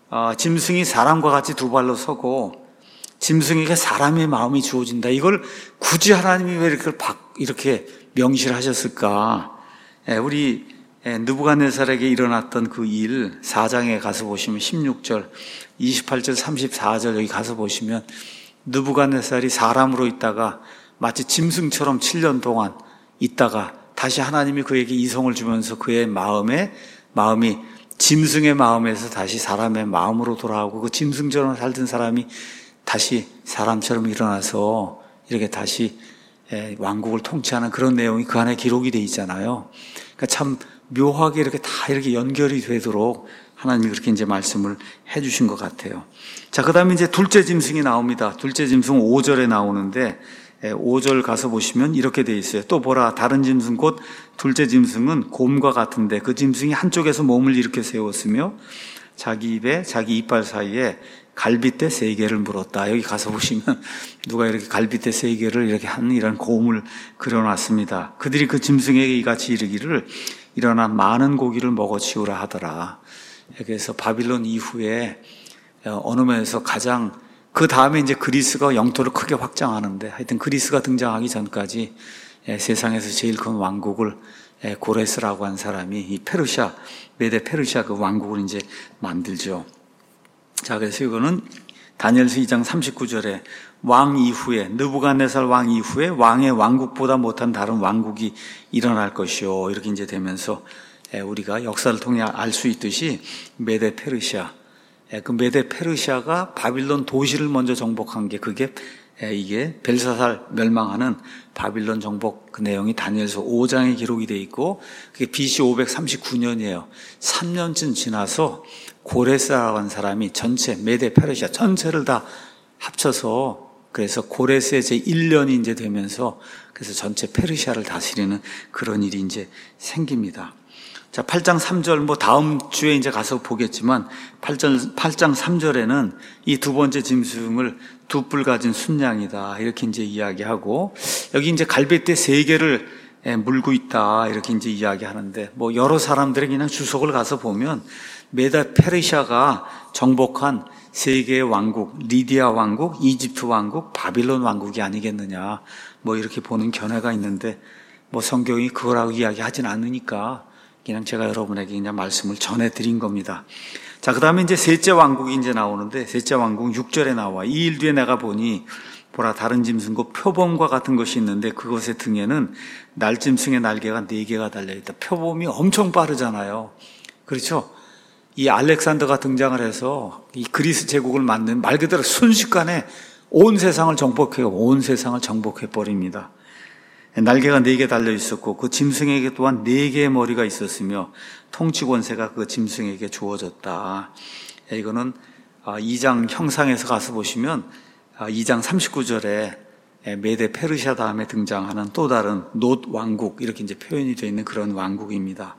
짐승이 사람과 같이 두 발로 서고 짐승에게 사람의 마음이 주어진다. 이걸 굳이 하나님이 왜 이렇게 명시를 하셨을까? 우리 느부갓네살에게 일어났던 그 일 4장에 가서 보시면 16절, 28절, 34절 여기 가서 보시면 느부갓네살이 사람으로 있다가 마치 짐승처럼 7년 동안 있다가 다시 하나님이 그에게 이성을 주면서 그의 마음이 짐승의 마음에서 다시 사람의 마음으로 돌아오고 그 짐승처럼 살던 사람이 다시 사람처럼 일어나서 이렇게 다시 왕국을 통치하는 그런 내용이 그 안에 기록이 되어 있잖아요. 그러니까 참 묘하게 이렇게 다 이렇게 연결이 되도록 하나님이 그렇게 이제 말씀을 해주신 것 같아요. 자, 그 다음에 이제 둘째 짐승이 나옵니다. 둘째 짐승 5절에 나오는데 5절 가서 보시면 이렇게 되어 있어요. 또 보라, 다른 짐승 곧 둘째 짐승은 곰과 같은데 그 짐승이 한쪽에서 몸을 이렇게 세웠으며 자기 입에 자기 이빨 사이에 갈빗대 3개를 물었다. 여기 가서 보시면 누가 이렇게 갈빗대 3개를 이렇게 한 이런 곰을 그려놨습니다. 그들이 그 짐승에게 이같이 이르기를 일어나 많은 고기를 먹어 치우라 하더라. 그래서 바빌론 이후에 어느 면에서 가장 그 다음에 이제 그리스가 영토를 크게 확장하는데 하여튼 그리스가 등장하기 전까지 세상에서 제일 큰 왕국을 고레스라고 한 사람이 이 페르시아, 메데 페르시아 그 왕국을 이제 만들죠. 자, 그래서 이거는 다니엘서 2장 39절에 왕 이후에, 느부갓네살 왕 이후에 왕의 왕국보다 못한 다른 왕국이 일어날 것이요. 이렇게 이제 되면서 우리가 역사를 통해 알 수 있듯이 메데 페르시아, 그 메데 페르시아가 바빌론 도시를 먼저 정복한 게 이게 벨사살 멸망하는 바빌론 정복 그 내용이 다니엘서 5장에 기록이 되어 있고 그게 BC 539년이에요. 3년쯤 지나서 고레스라고 하는 사람이 전체 메데 페르시아 전체를 다 합쳐서 그래서 고레스의 제 1년이 이제 되면서 그래서 전체 페르시아를 다스리는 그런 일이 이제 생깁니다. 자, 8장 3절, 다음 주에 이제 가서 보겠지만, 8장 3절에는 이 두 번째 짐승을 두 뿔 가진 순양이다. 이렇게 이제 이야기하고, 여기 이제 갈빗대 3개를 물고 있다. 이렇게 이제 이야기하는데, 여러 사람들의 그냥 주석을 가서 보면, 메데 페르시아가 정복한 3개의 왕국, 리디아 왕국, 이집트 왕국, 바빌론 왕국이 아니겠느냐. 이렇게 보는 견해가 있는데, 성경이 그거라고 이야기하진 않으니까, 그냥 제가 여러분에게 그냥 말씀을 전해드린 겁니다. 자, 그 다음에 이제 셋째 왕국이 이제 나오는데, 셋째 왕국 6절에 나와. 이 일 뒤에 내가 보니, 보라, 다른 짐승 곧 표범과 같은 것이 있는데, 그것의 등에는 날짐승의 날개가 4개가 달려있다. 표범이 엄청 빠르잖아요. 그렇죠? 이 알렉산더가 등장을 해서, 이 그리스 제국을 만든 말 그대로 순식간에 온 세상을 정복해버립니다. 날개가 4개 달려 있었고 그 짐승에게 또한 4개의 머리가 있었으며 통치 권세가 그 짐승에게 주어졌다. 이거는 2장 형상에서 가서 보시면 2장 39절에 메데 페르시아 다음에 등장하는 또 다른 놋 왕국 이렇게 이제 표현이 되어 있는 그런 왕국입니다.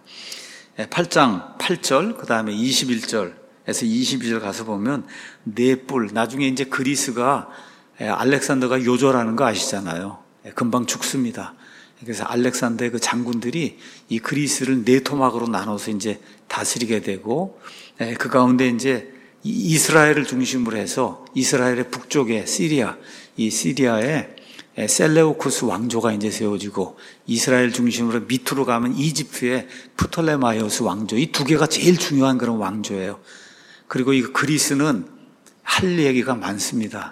8장 8절 그 다음에 21절에서 22절 가서 보면 4뿔 나중에 이제 그리스가 알렉산더가 요절하는 거 아시잖아요. 금방 죽습니다. 그래서 알렉산더의 그 장군들이 이 그리스를 4토막으로 나눠서 이제 다스리게 되고, 그 가운데 이제 이스라엘을 중심으로 해서 이스라엘의 북쪽에 이 시리아에 셀레우쿠스 왕조가 이제 세워지고, 이스라엘 중심으로 밑으로 가면 이집트의 프톨레마이오스 왕조, 이 2개가 제일 중요한 그런 왕조예요. 그리고 이 그리스는 할 얘기가 많습니다.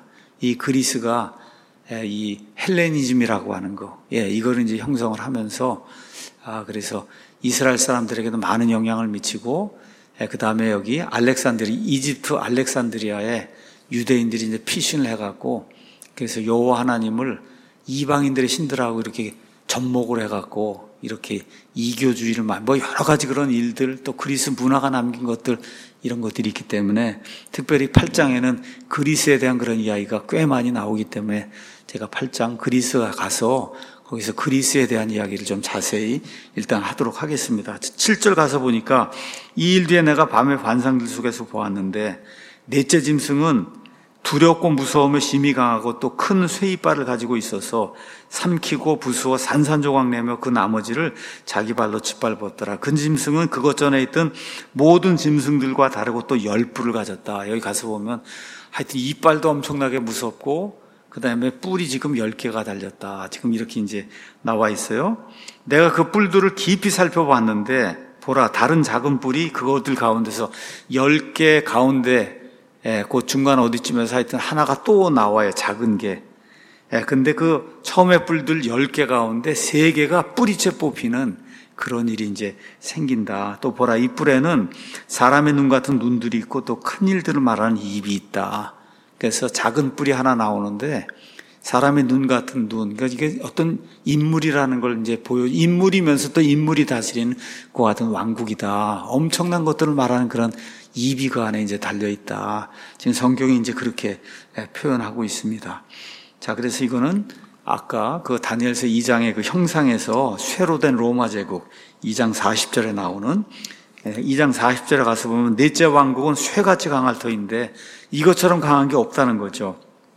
이 그리스가 이 헬레니즘이라고 하는 거, 이거를 이제 형성을 하면서 그래서 이스라엘 사람들에게도 많은 영향을 미치고, 그 다음에 여기 이집트 알렉산드리아에 유대인들이 이제 피신을 해갖고, 그래서 여호와 하나님을 이방인들의 신들하고 이렇게 접목을 해갖고 이렇게 이교주의를 뭐 여러 가지 그런 일들, 또 그리스 문화가 남긴 것들, 이런 것들이 있기 때문에 특별히 8장에는 그리스에 대한 그런 이야기가 꽤 많이 나오기 때문에 제가 8장 그리스에 가서 거기서 그리스에 대한 이야기를 좀 자세히 일단 하도록 하겠습니다. 7절 가서 보니까 이 일 뒤에 내가 밤에 환상들 속에서 보았는데 넷째 짐승은 두렵고 무서우며 심히 강하고 또 큰 쇠이빨을 가지고 있어서 삼키고 부수어 산산조각 내며 그 나머지를 자기 발로 짓밟았더라. 그 짐승은 그것 전에 있던 모든 짐승들과 다르고 또 10뿔을 가졌다. 여기 가서 보면 하여튼 이빨도 엄청나게 무섭고 그 다음에 뿔이 지금 10개가 달렸다. 지금 이렇게 이제 나와 있어요. 내가 그 뿔들을 깊이 살펴봤는데 보라, 다른 작은 뿔이 그것들 가운데서 10개 가운데 그 중간 어디쯤에서 하여튼 하나가 또 나와요. 작은 게. 근데 그 처음에 뿔들 10개 가운데 3개가 뿌리째 뽑히는 그런 일이 이제 생긴다. 또 보라, 이 뿔에는 사람의 눈 같은 눈들이 있고 또 큰 일들을 말하는 입이 있다. 그래서 작은 뿔이 하나 나오는데 사람의 눈 같은 눈, 그러니까 이게 어떤 인물이라는 걸 이제 인물이면서 또 인물이 다스리는 그 같은 왕국이다. 엄청난 것들을 말하는 그런 입이 그 안에 이제 달려있다. 지금 성경이 이제 그렇게 표현하고 있습니다. 자, 그래서 이거는 아까 그 다니엘서 2장의 그 형상에서 쇠로 된 로마 제국 2장 40절에 나오는 2장 40절에 가서 보면 넷째 왕국은 쇠같이 강할 터인데 이것처럼 강한 게 없다는 거죠.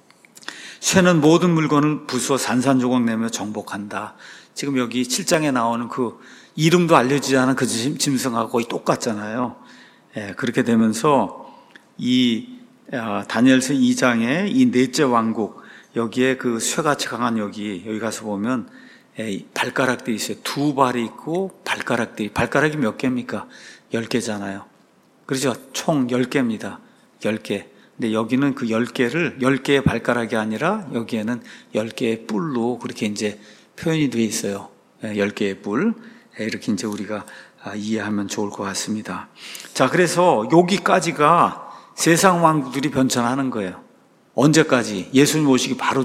쇠는 모든 물건을 부수어 산산조각 내며 정복한다. 지금 여기 7장에 나오는 그 이름도 알려지지 않은 그 짐승하고 거의 똑같잖아요. 그렇게 되면서 이 다니엘서 2장의 이 넷째 왕국, 여기에 그 쇠같이 강한 여기 가서 보면 발가락들이 있어요. 2발이 있고 발가락이 몇 개입니까? 10개잖아요. 그렇죠? 총 10개입니다. 10개. 근데 여기는 그 10개의 발가락이 아니라 여기에는 10개의 뿔로 그렇게 이제 표현이 되어 있어요. 10개의 뿔. 이렇게 이제 우리가 이해하면 좋을 것 같습니다. 자, 그래서 여기까지가 세상 왕국들이 변천하는 거예요. 언제까지? 예수님 오시기 바로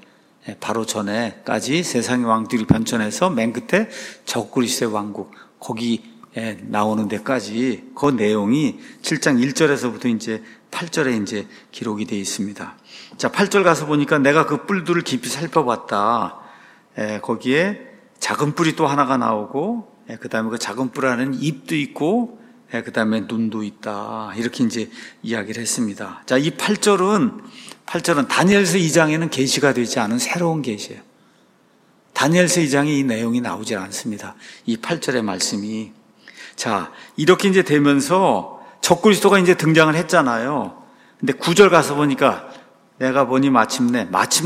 전에까지 세상의 왕들이 변천해서 맨 끝에 적그리스도의 왕국, 거기에 나오는 데까지 그 내용이 7장 1절에서부터 이제 8절에 이제 기록이 되어 있습니다. 자, 8절 가서 보니까 내가 그 뿔들을 깊이 살펴봤다. 거기에 작은 뿔이 또 하나가 나오고, 그 다음에 그 작은 뿔 안에는 입도 있고, 그 다음에 눈도 있다. 이렇게 이제 이야기를 했습니다. 자, 이 8절은 다니엘서 2장에는 계시가 되지 않은 새로운 계시예요. 다니엘서 2장에 이 내용이 나오질 않습니다. 이 8절의 말씀이. 자, 이렇게 이제 되면서 적그리스도가 이제 등장을 했잖아요. 근데 9절 가서 보니까 내가 보니 마침내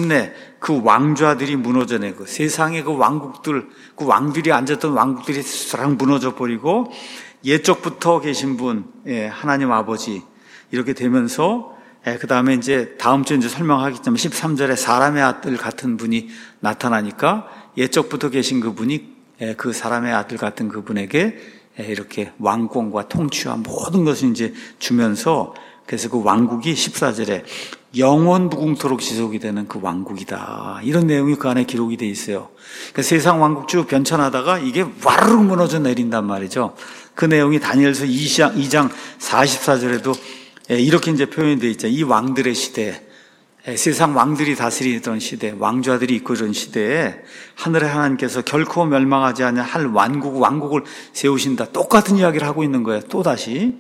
그 왕좌들이 무너져내고 세상의 그 왕국들, 그 왕들이 앉았던 왕국들이 싹 무너져 버리고 옛적부터 계신 분, 하나님 아버지, 이렇게 되면서 그 다음에 이제 다음 주에 이제 설명하겠지만 13절에 사람의 아들 같은 분이 나타나니까 옛적부터 계신 그분이 그 사람의 아들 같은 그분에게 이렇게 왕권과 통치와 모든 것을 이제 주면서, 그래서 그 왕국이 14절에 영원 무궁토록 지속이 되는 그 왕국이다. 이런 내용이 그 안에 기록이 돼 있어요. 그러니까 세상 왕국 쭉 변천하다가 이게 와르르 무너져 내린단 말이죠. 그 내용이 다니엘서 2장 44절에도 이렇게 이제 표현이 돼 있죠. 이 왕들의 시대, 세상 왕들이 다스리던 시대, 왕좌들이 있고 이런 시대에 하늘의 하나님께서 결코 멸망하지 않을 할 왕국을 세우신다. 똑같은 이야기를 하고 있는 거예요. 또다시.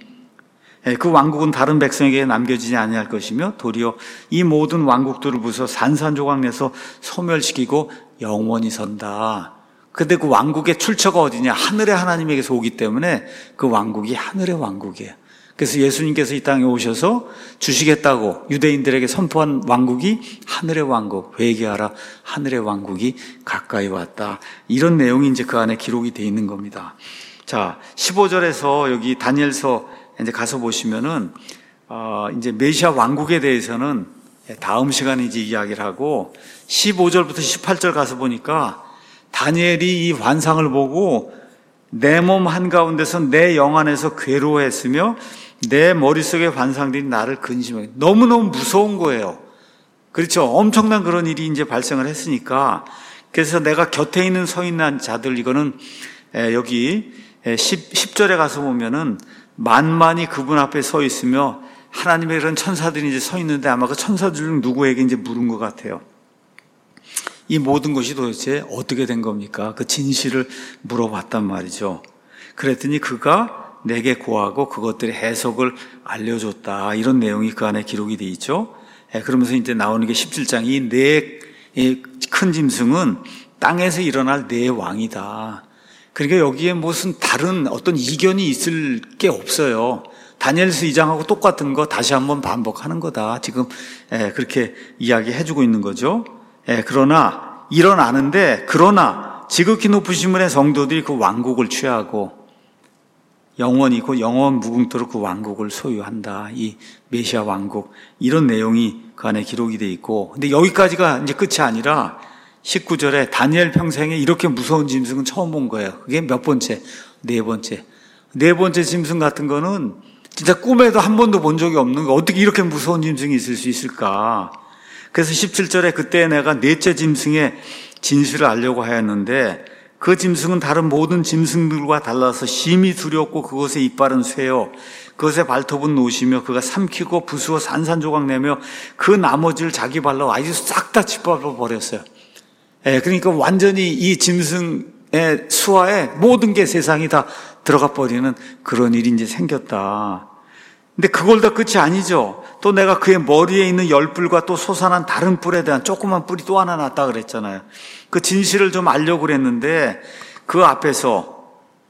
그 왕국은 다른 백성에게 남겨지지 아니할 것이며 도리어 이 모든 왕국들을 부숴 산산조각 내서 소멸시키고 영원히 선다. 근데 그 왕국의 출처가 어디냐? 하늘의 하나님에게서 오기 때문에 그 왕국이 하늘의 왕국이에요. 그래서 예수님께서 이 땅에 오셔서 주시겠다고 유대인들에게 선포한 왕국이 하늘의 왕국, 회개하라, 하늘의 왕국이 가까이 왔다. 이런 내용이 이제 그 안에 기록이 되어 있는 겁니다. 자, 15절에서 여기 다니엘서 이제 가서 보시면은, 이제 메시아 왕국에 대해서는 다음 시간에 이제 이야기를 하고 15절부터 18절 가서 보니까 다니엘이 이 환상을 보고 내 몸 한가운데서 내 영 안에서 괴로워했으며 내 머릿속에 환상들이 나를 근심하게 너무너무 무서운 거예요. 그렇죠. 엄청난 그런 일이 이제 발생을 했으니까 그래서 내가 곁에 있는 서 있는 자들 이거는 여기 10절에 가서 보면은 만만이 그분 앞에 서 있으며 하나님의 그런 천사들이 이제 서 있는데 아마 그 천사들 중 누구에게 이제 물은 것 같아요. 이 모든 것이 도대체 어떻게 된 겁니까? 그 진실을 물어봤단 말이죠. 그랬더니 그가 내게 고하고 그것들의 해석을 알려줬다. 이런 내용이 그 안에 기록이 돼 있죠. 그러면서 이제 나오는 게 17장. 이 네 큰 짐승은 땅에서 일어날 네 왕이다. 그러니까 여기에 무슨 다른 어떤 이견이 있을 게 없어요. 다니엘서 2장하고 똑같은 거 다시 한번 반복하는 거다. 지금 그렇게 이야기해주고 있는 거죠. 그러나 일어나는데 그러나 지극히 높으신 분의 성도들이 그 왕국을 취하고 영원히 그 영원 무궁토록 그 왕국을 소유한다. 이 메시아 왕국 이런 내용이 그 안에 기록이 돼 있고 근데 여기까지가 이제 끝이 아니라 19절에 다니엘 평생에 이렇게 무서운 짐승은 처음 본 거예요. 그게 몇 번째? 네 번째 짐승 같은 거는 진짜 꿈에도 한 번도 본 적이 없는 거 어떻게 이렇게 무서운 짐승이 있을 수 있을까? 그래서 17절에 그때 내가 넷째 짐승의 진실을 알려고 하였는데 그 짐승은 다른 모든 짐승들과 달라서 심히 두렵고 그것의 이빨은 쇠요 그것의 발톱은 노시며 그가 삼키고 부수어 산산조각 내며 그 나머지를 자기 발로 아주 싹 다 짓밟아 버렸어요. 그러니까 완전히 이 짐승의 수하에 모든 게 세상이 다 들어가 버리는 그런 일이 이제 생겼다. 근데 그걸 다 끝이 아니죠. 또 내가 그의 머리에 있는 열 뿔과 또 솟아난 다른 뿔에 대한 조그만 뿔이 또 하나 났다 그랬잖아요. 그 진실을 좀 알려고 그랬는데 그 앞에서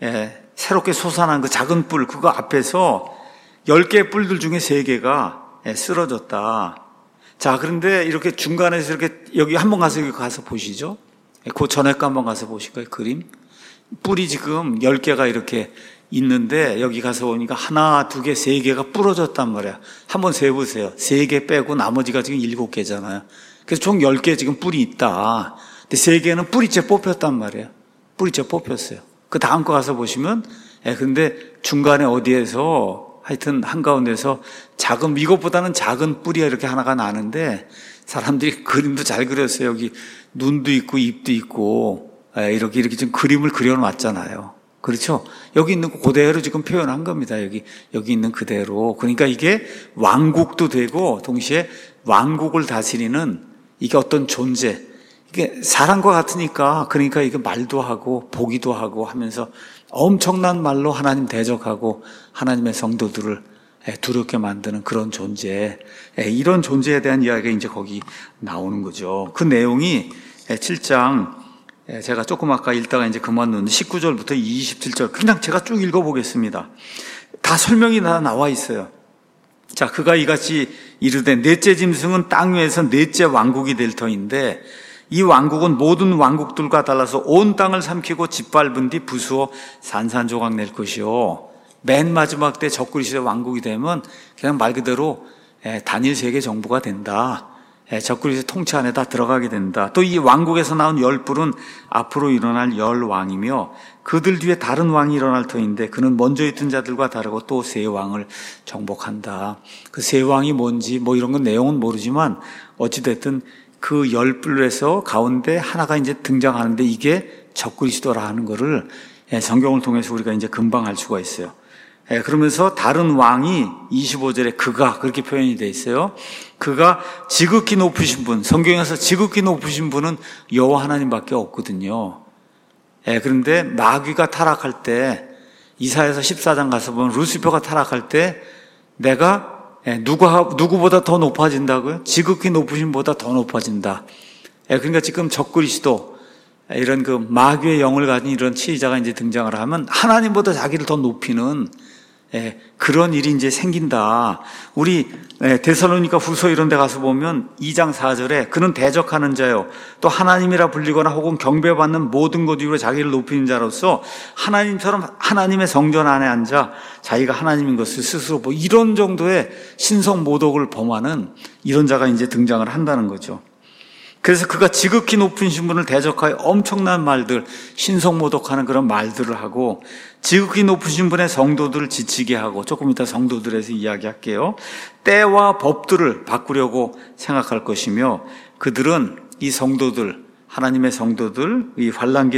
새롭게 솟아난 그 작은 뿔 그거 앞에서 10개의 뿔들 중에 3개가 쓰러졌다. 자, 그런데 이렇게 중간에서 이렇게 여기 한번 가서 여기 가서 보시죠. 그 전에 거 한번 가서 보실까요? 그림. 뿔이 지금 10개가 이렇게 있는데 여기 가서 보니까 하나, 2개, 3개가 부러졌단 말이야. 한번 세보세요. 3개 빼고 나머지가 지금 7개잖아요. 그래서 총 10개 지금 뿔이 있다. 근데 3개는 뿌리째 뽑혔단 말이에요. 뿌리째 뽑혔어요. 그 다음 거 가서 보시면 근데 중간에 어디에서 하여튼 한가운데서 작은 이것보다는 작은 뿌리가 이렇게 하나가 나는데 사람들이 그림도 잘 그렸어요. 여기 눈도 있고 입도 있고 이렇게 지금 그림을 그려놨잖아요. 그렇죠? 여기 있는 거 그대로 지금 표현한 겁니다. 여기 있는 그대로. 그러니까 이게 왕국도 되고 동시에 왕국을 다스리는 이게 어떤 존재. 이게 사람과 같으니까 그러니까 이게 말도 하고 보기도 하고 하면서 엄청난 말로 하나님 대적하고 하나님의 성도들을 두렵게 만드는 그런 존재. 이런 존재에 대한 이야기가 이제 거기 나오는 거죠. 그 내용이 7장 제가 조금 아까 읽다가 이제 그만뒀는데 19절부터 27절 그냥 제가 쭉 읽어보겠습니다. 다 설명이 다 나와 있어요. 자, 그가 이같이 이르되 넷째 짐승은 땅 위에서 넷째 왕국이 될 터인데 이 왕국은 모든 왕국들과 달라서 온 땅을 삼키고 짓밟은 뒤 부수어 산산조각 낼 것이요. 맨 마지막 때 적그리스도의 왕국이 되면 그냥 말 그대로 단일 세계 정부가 된다. 적그리스도 통치 안에 다 들어가게 된다. 또 이 왕국에서 나온 10뿔은 앞으로 일어날 10왕이며 그들 뒤에 다른 왕이 일어날 터인데 그는 먼저 있던 자들과 다르고 또 세 왕을 정복한다. 그 세 왕이 뭔지 뭐 이런 건 내용은 모르지만 어찌됐든 그 10뿔에서 가운데 하나가 이제 등장하는데 이게 적그리스도라 하는 거를 성경을 통해서 우리가 이제 금방 알 수가 있어요. 그러면서 다른 왕이 25절에 그가 그렇게 표현이 되어 있어요. 그가 지극히 높으신 분, 성경에서 지극히 높으신 분은 여호와 하나님밖에 없거든요. 그런데 마귀가 타락할 때 이사야서 14장 가서 보면 루시퍼가 타락할 때 내가 누구보다 더 높아진다고요? 지극히 높으신 보다 더 높아진다. 그러니까 지금 적그리스도 이런 그 마귀의 영을 가진 이런 치의자가 이제 등장을 하면 하나님보다 자기를 더 높이는 그런 일이 이제 생긴다. 우리 데살로니가 후서 이런 데 가서 보면 2장 4절에 그는 대적하는 자요 또 하나님이라 불리거나 혹은 경배받는 모든 것 위로 자기를 높이는 자로서 하나님처럼 하나님의 성전 안에 앉아 자기가 하나님인 것을 스스로 이런 정도의 신성 모독을 범하는 이런 자가 이제 등장을 한다는 거죠. 그래서 그가 지극히 높은 신분을 대적하여 엄청난 말들, 신성모독하는 그런 말들을 하고 지극히 높은 신분의 성도들을 지치게 하고, 조금 이따 성도들에서 이야기할게요. 때와 법들을 바꾸려고 생각할 것이며, 그들은 이 성도들, 하나님의 성도들, 이 환란기에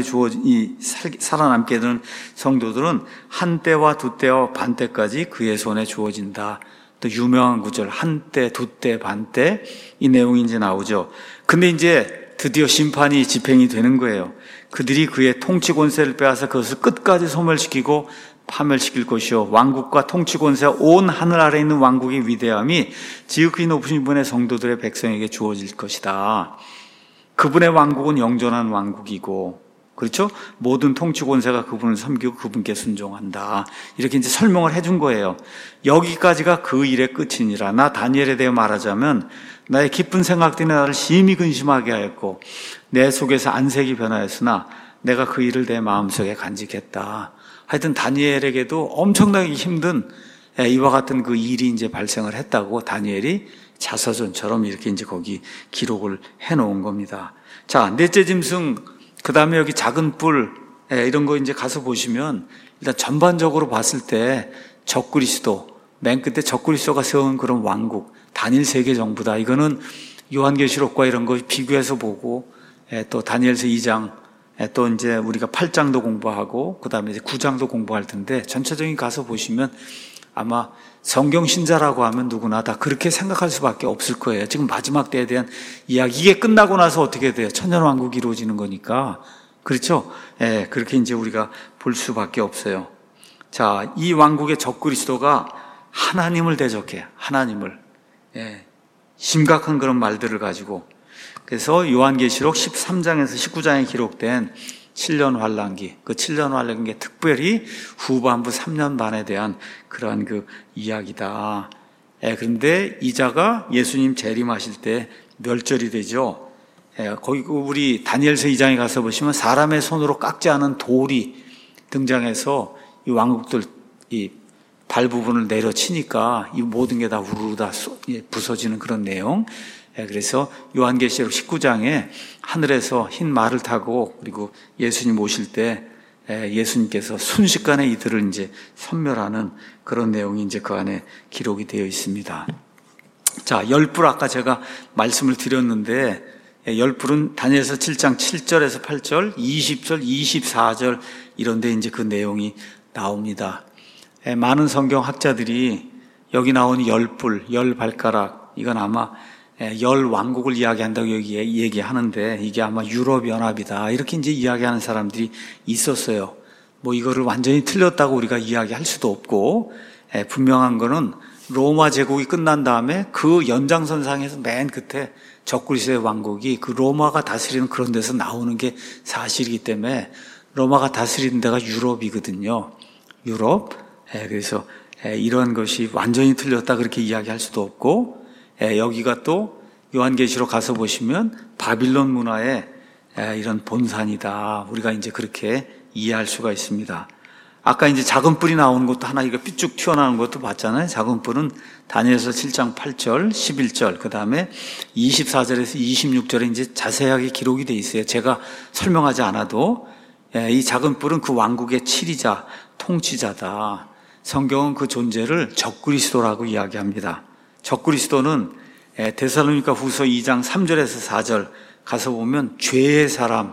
살아남게 되는 성도들은 한 때와 두 때와 반 때까지 그의 손에 주어진다. 또 유명한 구절, 한때, 두때, 반때, 이 내용이 이제 나오죠. 근데 이제 드디어 심판이 집행이 되는 거예요. 그들이 그의 통치 권세를 빼앗아 그것을 끝까지 소멸시키고 파멸시킬 것이요. 왕국과 통치 권세와 온 하늘 아래에 있는 왕국의 위대함이 지극히 높으신 분의 성도들의 백성에게 주어질 것이다. 그분의 왕국은 영존한 왕국이고, 그렇죠? 모든 통치 권세가 그분을 섬기고 그분께 순종한다. 이렇게 이제 설명을 해준 거예요. 여기까지가 그 일의 끝이니라. 나 다니엘에 대해 말하자면 나의 깊은 생각들이 나를 심히 근심하게 하였고 내 속에서 안색이 변하였으나 내가 그 일을 내 마음속에 간직했다. 하여튼 다니엘에게도 엄청나게 힘든 이와 같은 그 일이 이제 발생을 했다고 다니엘이 자서전처럼 이렇게 이제 거기 기록을 해놓은 겁니다. 자, 넷째 짐승, 그 다음에 여기 작은 뿔, 이런 거 이제 가서 보시면 일단 전반적으로 봤을 때 적그리스도, 맨 끝에 적그리스도가 세운 그런 왕국, 단일 세계 정부다. 이거는 요한계시록과 이런 거 비교해서 보고, 또 다니엘서 2장, 또 이제 우리가 8장도 공부하고, 그 다음에 이제 9장도 공부할 텐데, 전체적인 가서 보시면 아마 성경 신자라고 하면 누구나 다 그렇게 생각할 수밖에 없을 거예요. 지금 마지막 때에 대한 이야기, 이게 끝나고 나서 어떻게 돼요? 천년왕국이 이루어지는 거니까. 그렇죠? 그렇게 이제 우리가 볼 수밖에 없어요. 자, 이 왕국의 적그리스도가 하나님을 대적해. 하나님을. 심각한 그런 말들을 가지고. 그래서 요한계시록 13장에서 19장에 기록된 7년 환란기, 그 7년 환란기에 특별히 후반부 3년 반에 대한 그러한 그 이야기다. 그런데 이자가 예수님 재림하실 때 멸절이 되죠. 거기 우리 다니엘서 2장에 가서 보시면 사람의 손으로 깎지 않은 돌이 등장해서 이 왕국들 이 발 부분을 내려치니까 이 모든 게 다 우르르 다 부서지는 그런 내용. 그래서 요한계시록 19장에 하늘에서 흰 말을 타고 그리고 예수님 오실 때 예수님께서 순식간에 이들을 이제 섬멸하는 그런 내용이 이제 그 안에 기록이 되어 있습니다. 자, 열불 아까 제가 말씀을 드렸는데 열불은 다니엘서 7장 7절에서 8절, 20절, 24절 이런 데 이제 그 내용이 나옵니다. 많은 성경 학자들이 여기 나오는 열불, 열 발가락, 이건 아마 열 왕국을 이야기한다고 여기 얘기하는데 이게 아마 유럽 연합이다. 이렇게 이제 이야기하는 사람들이 있었어요. 뭐 이거를 완전히 틀렸다고 우리가 이야기할 수도 없고, 분명한 거는 로마 제국이 끝난 다음에 그 연장선상에서 맨 끝에 적그리스도의 왕국이 그 로마가 다스리는 그런 데서 나오는 게 사실이기 때문에 로마가 다스리는 데가 유럽이거든요. 유럽. 그래서 이런 것이 완전히 틀렸다 그렇게 이야기할 수도 없고, 여기가 또 요한계시록 가서 보시면 바빌론 문화의 이런 본산이다. 우리가 이제 그렇게 이해할 수가 있습니다. 아까 이제 작은 뿔이 나오는 것도 하나 이거 삐쭉 튀어나오는 것도 봤잖아요. 작은 뿔은 다니엘서 7장 8절, 11절, 그 다음에 24절에서 26절에 이제 자세하게 기록이 돼 있어요. 제가 설명하지 않아도 이 작은 뿔은 그 왕국의 치리자, 통치자다. 성경은 그 존재를 적그리스도라고 이야기합니다. 적그리스도는 데살로니가 후서 2장 3절에서 4절 가서 보면 죄의 사람,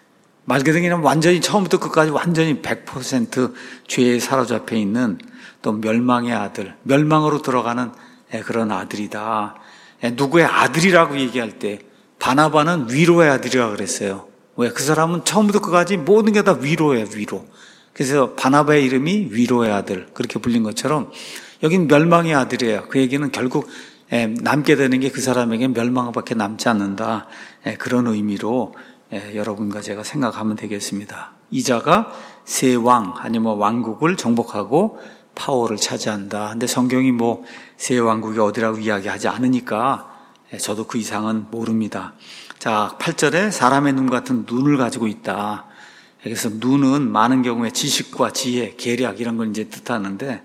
말 그대로 그냥 완전히 처음부터 끝까지 완전히 100% 죄에 사로잡혀 있는 또 멸망의 아들, 멸망으로 들어가는 그런 아들이다. 누구의 아들이라고 얘기할 때 바나바는 위로의 아들이라고 그랬어요. 왜? 그 사람은 처음부터 끝까지 모든 게 다 위로예요, 위로. 그래서 바나바의 이름이 위로의 아들, 그렇게 불린 것처럼 여긴 멸망의 아들이에요. 그 얘기는 결국 남게 되는 게 그 사람에게 멸망밖에 남지 않는다. 그런 의미로 여러분과 제가 생각하면 되겠습니다. 이자가 새 왕 아니면 왕국을 정복하고 파워를 차지한다. 근데 성경이 뭐 새 왕국이 어디라고 이야기하지 않으니까 저도 그 이상은 모릅니다. 자, 8절에 사람의 눈 같은 눈을 가지고 있다. 그래서 눈은 많은 경우에 지식과 지혜, 계략 이런 걸 이제 뜻하는데,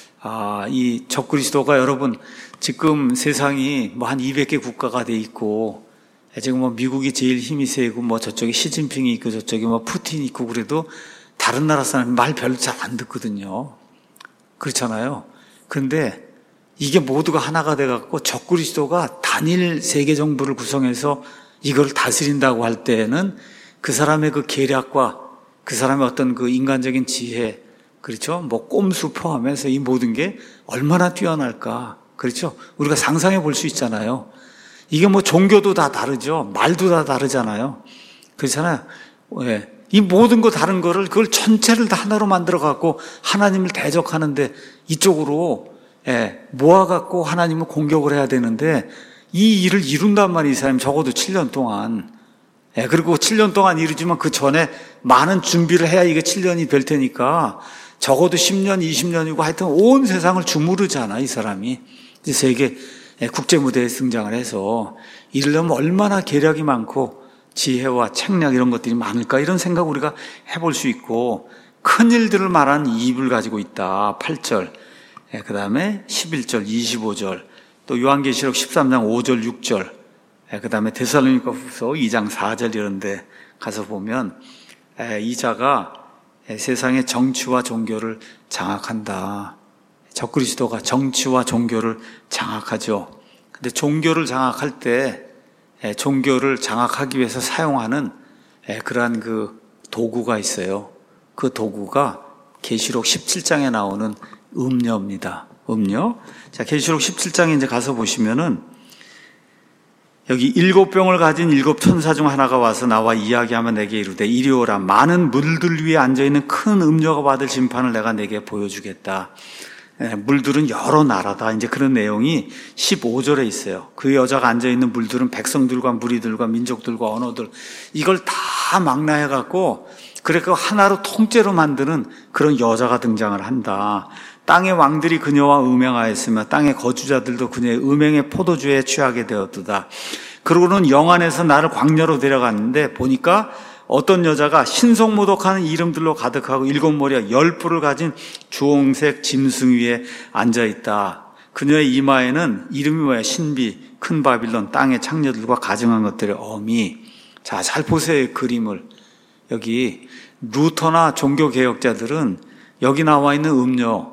이 적그리스도가 여러분 지금 세상이 뭐 한 200개 국가가 돼 있고, 지금 뭐 미국이 제일 힘이 세고 뭐 저쪽에 시진핑이 있고 저쪽에 뭐 푸틴이 있고 그래도 다른 나라 사람이 말 별로 잘 안 듣거든요. 그렇잖아요. 근데 이게 모두가 하나가 돼갖고 적그리스도가 단일 세계 정부를 구성해서 이걸 다스린다고 할 때에는 그 사람의 그 계략과 그 사람의 어떤 그 인간적인 지혜, 그렇죠? 뭐 꼼수 포함해서 이 모든 게 얼마나 뛰어날까. 그렇죠? 우리가 상상해 볼 수 있잖아요. 이게 뭐 종교도 다 다르죠. 말도 다 다르잖아요. 그렇잖아요. 예. 이 모든 거 다른 거를 그걸 전체를 다 하나로 만들어 갖고 하나님을 대적하는데 이쪽으로 모아갖고 하나님을 공격을 해야 되는데 이 일을 이룬단 말이에요. 이 사람이 적어도 7년 동안. 그리고 7년 동안 이루지만 그 전에 많은 준비를 해야 이게 7년이 될 테니까 적어도 10년, 20년이고 하여튼 온 세상을 주무르잖아, 이 사람이. 이제 세계 국제 무대에 등장을 해서 이러려면 얼마나 계략이 많고 지혜와 책략 이런 것들이 많을까 이런 생각 우리가 해볼 수 있고 큰 일들을 말한 입을 가지고 있다. 8절. 그 다음에 11절, 25절, 또 요한계시록 13장 5절, 6절, 그 다음에 데살로니가후서 2장 4절 이런 데 가서 보면 이 자가 세상의 정치와 종교를 장악한다. 적그리스도가 정치와 종교를 장악하죠. 근데 종교를 장악할 때 종교를 장악하기 위해서 사용하는 그러한 그 도구가 있어요. 그 도구가 계시록 17장에 나오는 음녀입니다. 음녀. 자, 계시록 17장에 이제 가서 보시면은 여기 7병을 가진 7천사 중 하나가 와서 나와 이야기하며 내게 이르되 이리 오라. 많은 물들 위에 앉아있는 큰 음녀가 받을 심판을 내가 내게 보여주겠다. 물들은 여러 나라다. 이제 그런 내용이 15절에 있어요. 그 여자가 앉아있는 물들은 백성들과 무리들과 민족들과 언어들 이걸 다 망라해갖고 그래서 하나로 통째로 만드는 그런 여자가 등장을 한다. 땅의 왕들이 그녀와 음행하였으며 땅의 거주자들도 그녀의 음행의 포도주에 취하게 되었도다. 그러고는 영안에서 나를 광야로 데려갔는데 보니까 어떤 여자가 신성모독하는 이름들로 가득하고 7머리와 10뿔을 가진 주홍색 짐승 위에 앉아있다. 그녀의 이마에는 이름이 뭐야? 신비, 큰 바빌론, 땅의 창녀들과 가증한 것들의 어미. 자, 잘 보세요, 그림을. 여기 루터나 종교개혁자들은 여기 나와 있는 음료,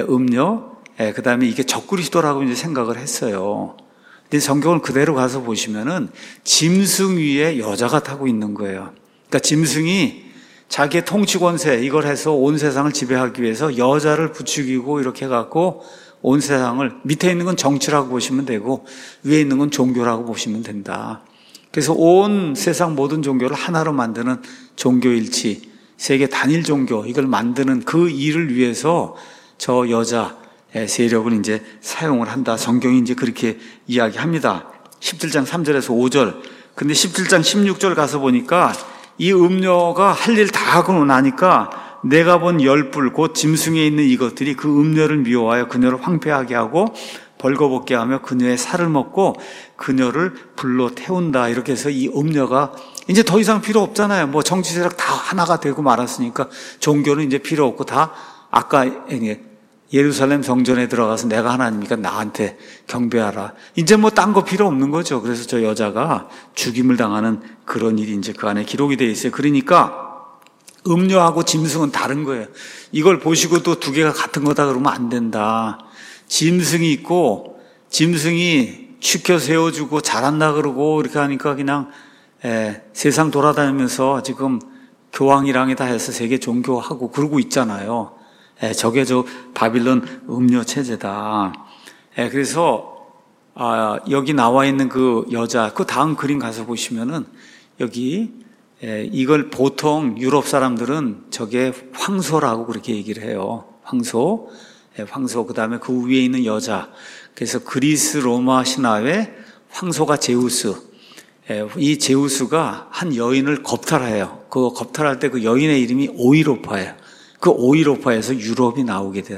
그 다음에 이게 적그리스도라고 이제 생각을 했어요. 근데 성경을 그대로 가서 보시면은 짐승 위에 여자가 타고 있는 거예요. 그러니까 짐승이 자기의 통치 권세 이걸 해서 온 세상을 지배하기 위해서 여자를 부추기고 이렇게 해갖고 온 세상을 밑에 있는 건 정치라고 보시면 되고 위에 있는 건 종교라고 보시면 된다. 그래서 온 세상 모든 종교를 하나로 만드는 종교일치, 세계 단일 종교 이걸 만드는 그 일을 위해서 저 여자 세력을 이제 사용을 한다. 성경이 이제 그렇게 이야기합니다. 17장 3절에서 5절. 근데 17장 16절 가서 보니까 이 음녀가 할 일 다 하고 나니까 내가 본 10뿔 곧 짐승에 있는 이것들이 그 음녀를 미워하여 그녀를 황폐하게 하고 벌거벗게 하며 그녀의 살을 먹고 그녀를 불로 태운다. 이렇게 해서 이 음녀가 이제 더 이상 필요 없잖아요. 뭐 정치 세력 다 하나가 되고 말았으니까 종교는 이제 필요 없고 다 아까 예루살렘 성전에 들어가서 내가 하나님이니까 나한테 경배하라. 이제 뭐 딴 거 필요 없는 거죠. 그래서 저 여자가 죽임을 당하는 그런 일이 이제 그 안에 기록이 되어 있어요. 그러니까 음료하고 짐승은 다른 거예요. 이걸 보시고 또 두 개가 같은 거다 그러면 안 된다. 짐승이 있고 짐승이 치켜 세워주고 잘한다 그러고 이렇게 하니까 그냥 세상 돌아다니면서 지금 교황이랑 다 해서 세계 종교하고 그러고 있잖아요. 저게 저 바빌론 음료 체제다. 그래서 여기 나와 있는 그 여자, 그 다음 그림 가서 보시면은 여기 이걸 보통 유럽 사람들은 저게 황소라고 그렇게 얘기를 해요. 황소. 그 다음에 그 위에 있는 여자. 그래서 그리스 로마 신화에 황소가 제우스. 이 제우스가 한 여인을 겁탈해요. 그 겁탈할 때 그 여인의 이름이 오이로파예요. 그 오이로파에서 유럽이 나오게 돼요.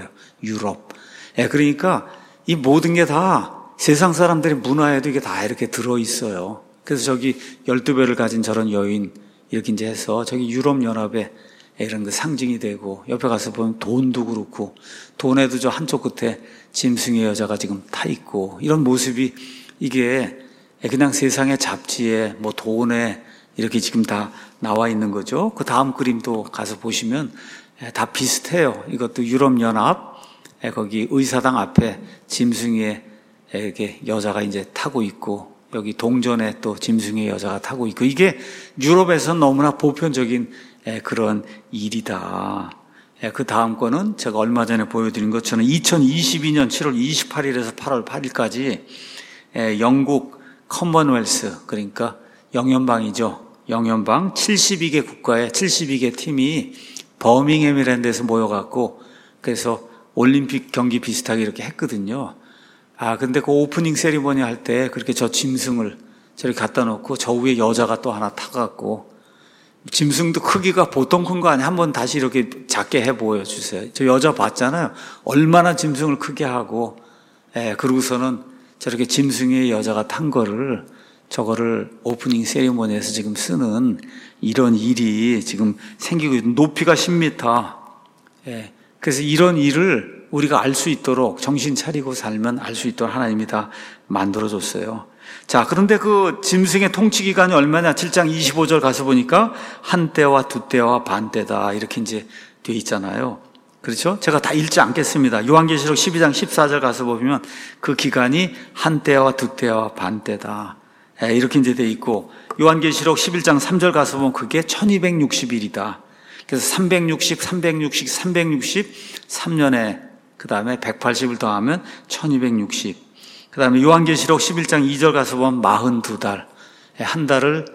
유럽. 그러니까 이 모든 게 다 세상 사람들의 문화에도 이게 다 이렇게 들어있어요. 그래서 저기 12배를 가진 저런 여인 이렇게 이제 해서 저기 유럽연합에 이런 그 상징이 되고, 옆에 가서 보면 돈도 그렇고, 돈에도 저 한쪽 끝에 짐승의 여자가 지금 타 있고, 이런 모습이 이게 그냥 세상의 잡지에 뭐 돈에 이렇게 지금 다 나와 있는 거죠. 그 다음 그림도 가서 보시면 다 비슷해요. 이것도 유럽연합, 거기 의사당 앞에 짐승의 이렇게 여자가 이제 타고 있고, 여기 동전에 또 짐승의 여자가 타고 있고, 이게 유럽에서 너무나 보편적인 그런 일이다. 그 다음 거는 제가 얼마 전에 보여드린 것처럼 2022년 7월 28일에서 8월 8일까지 영국 커먼웰스, 그러니까 영연방이죠. 영연방 72개 국가의 72개 팀이 버밍햄이라는 데서 모여갖고, 그래서 올림픽 경기 비슷하게 이렇게 했거든요. 근데 그 오프닝 세리머니 할 때 그렇게 저 짐승을 저렇게 갖다 놓고 저 위에 여자가 또 하나 타갖고, 짐승도 크기가 보통 큰 거 아니에요. 한번 다시 이렇게 작게 해 보여주세요. 저 여자 봤잖아요. 얼마나 짐승을 크게 하고, 그러고서는 저렇게 짐승의 여자가 탄 거를, 저거를 오프닝 세리머니에서 지금 쓰는 이런 일이 지금 생기고 있는, 높이가 10m. 그래서 이런 일을 우리가 알 수 있도록 정신 차리고 살면 알 수 있도록 하나님이 다 만들어줬어요. 자, 그런데 그 짐승의 통치 기간이 얼마냐? 7장 25절 가서 보니까 한 때와 두 때와 반 때다, 이렇게 이제 돼 있잖아요. 그렇죠? 제가 다 읽지 않겠습니다. 요한계시록 12장 14절 가서 보면 그 기간이 한 때와 두 때와 반 때다, 이렇게 이제 돼 있고, 요한계시록 11장 3절 가서 보면 그게 1260일이다. 그래서 360, 3년에 그 다음에 180을 더하면 1260. 그 다음에 요한계시록 11장 2절 가서 보면 42달. 한 달을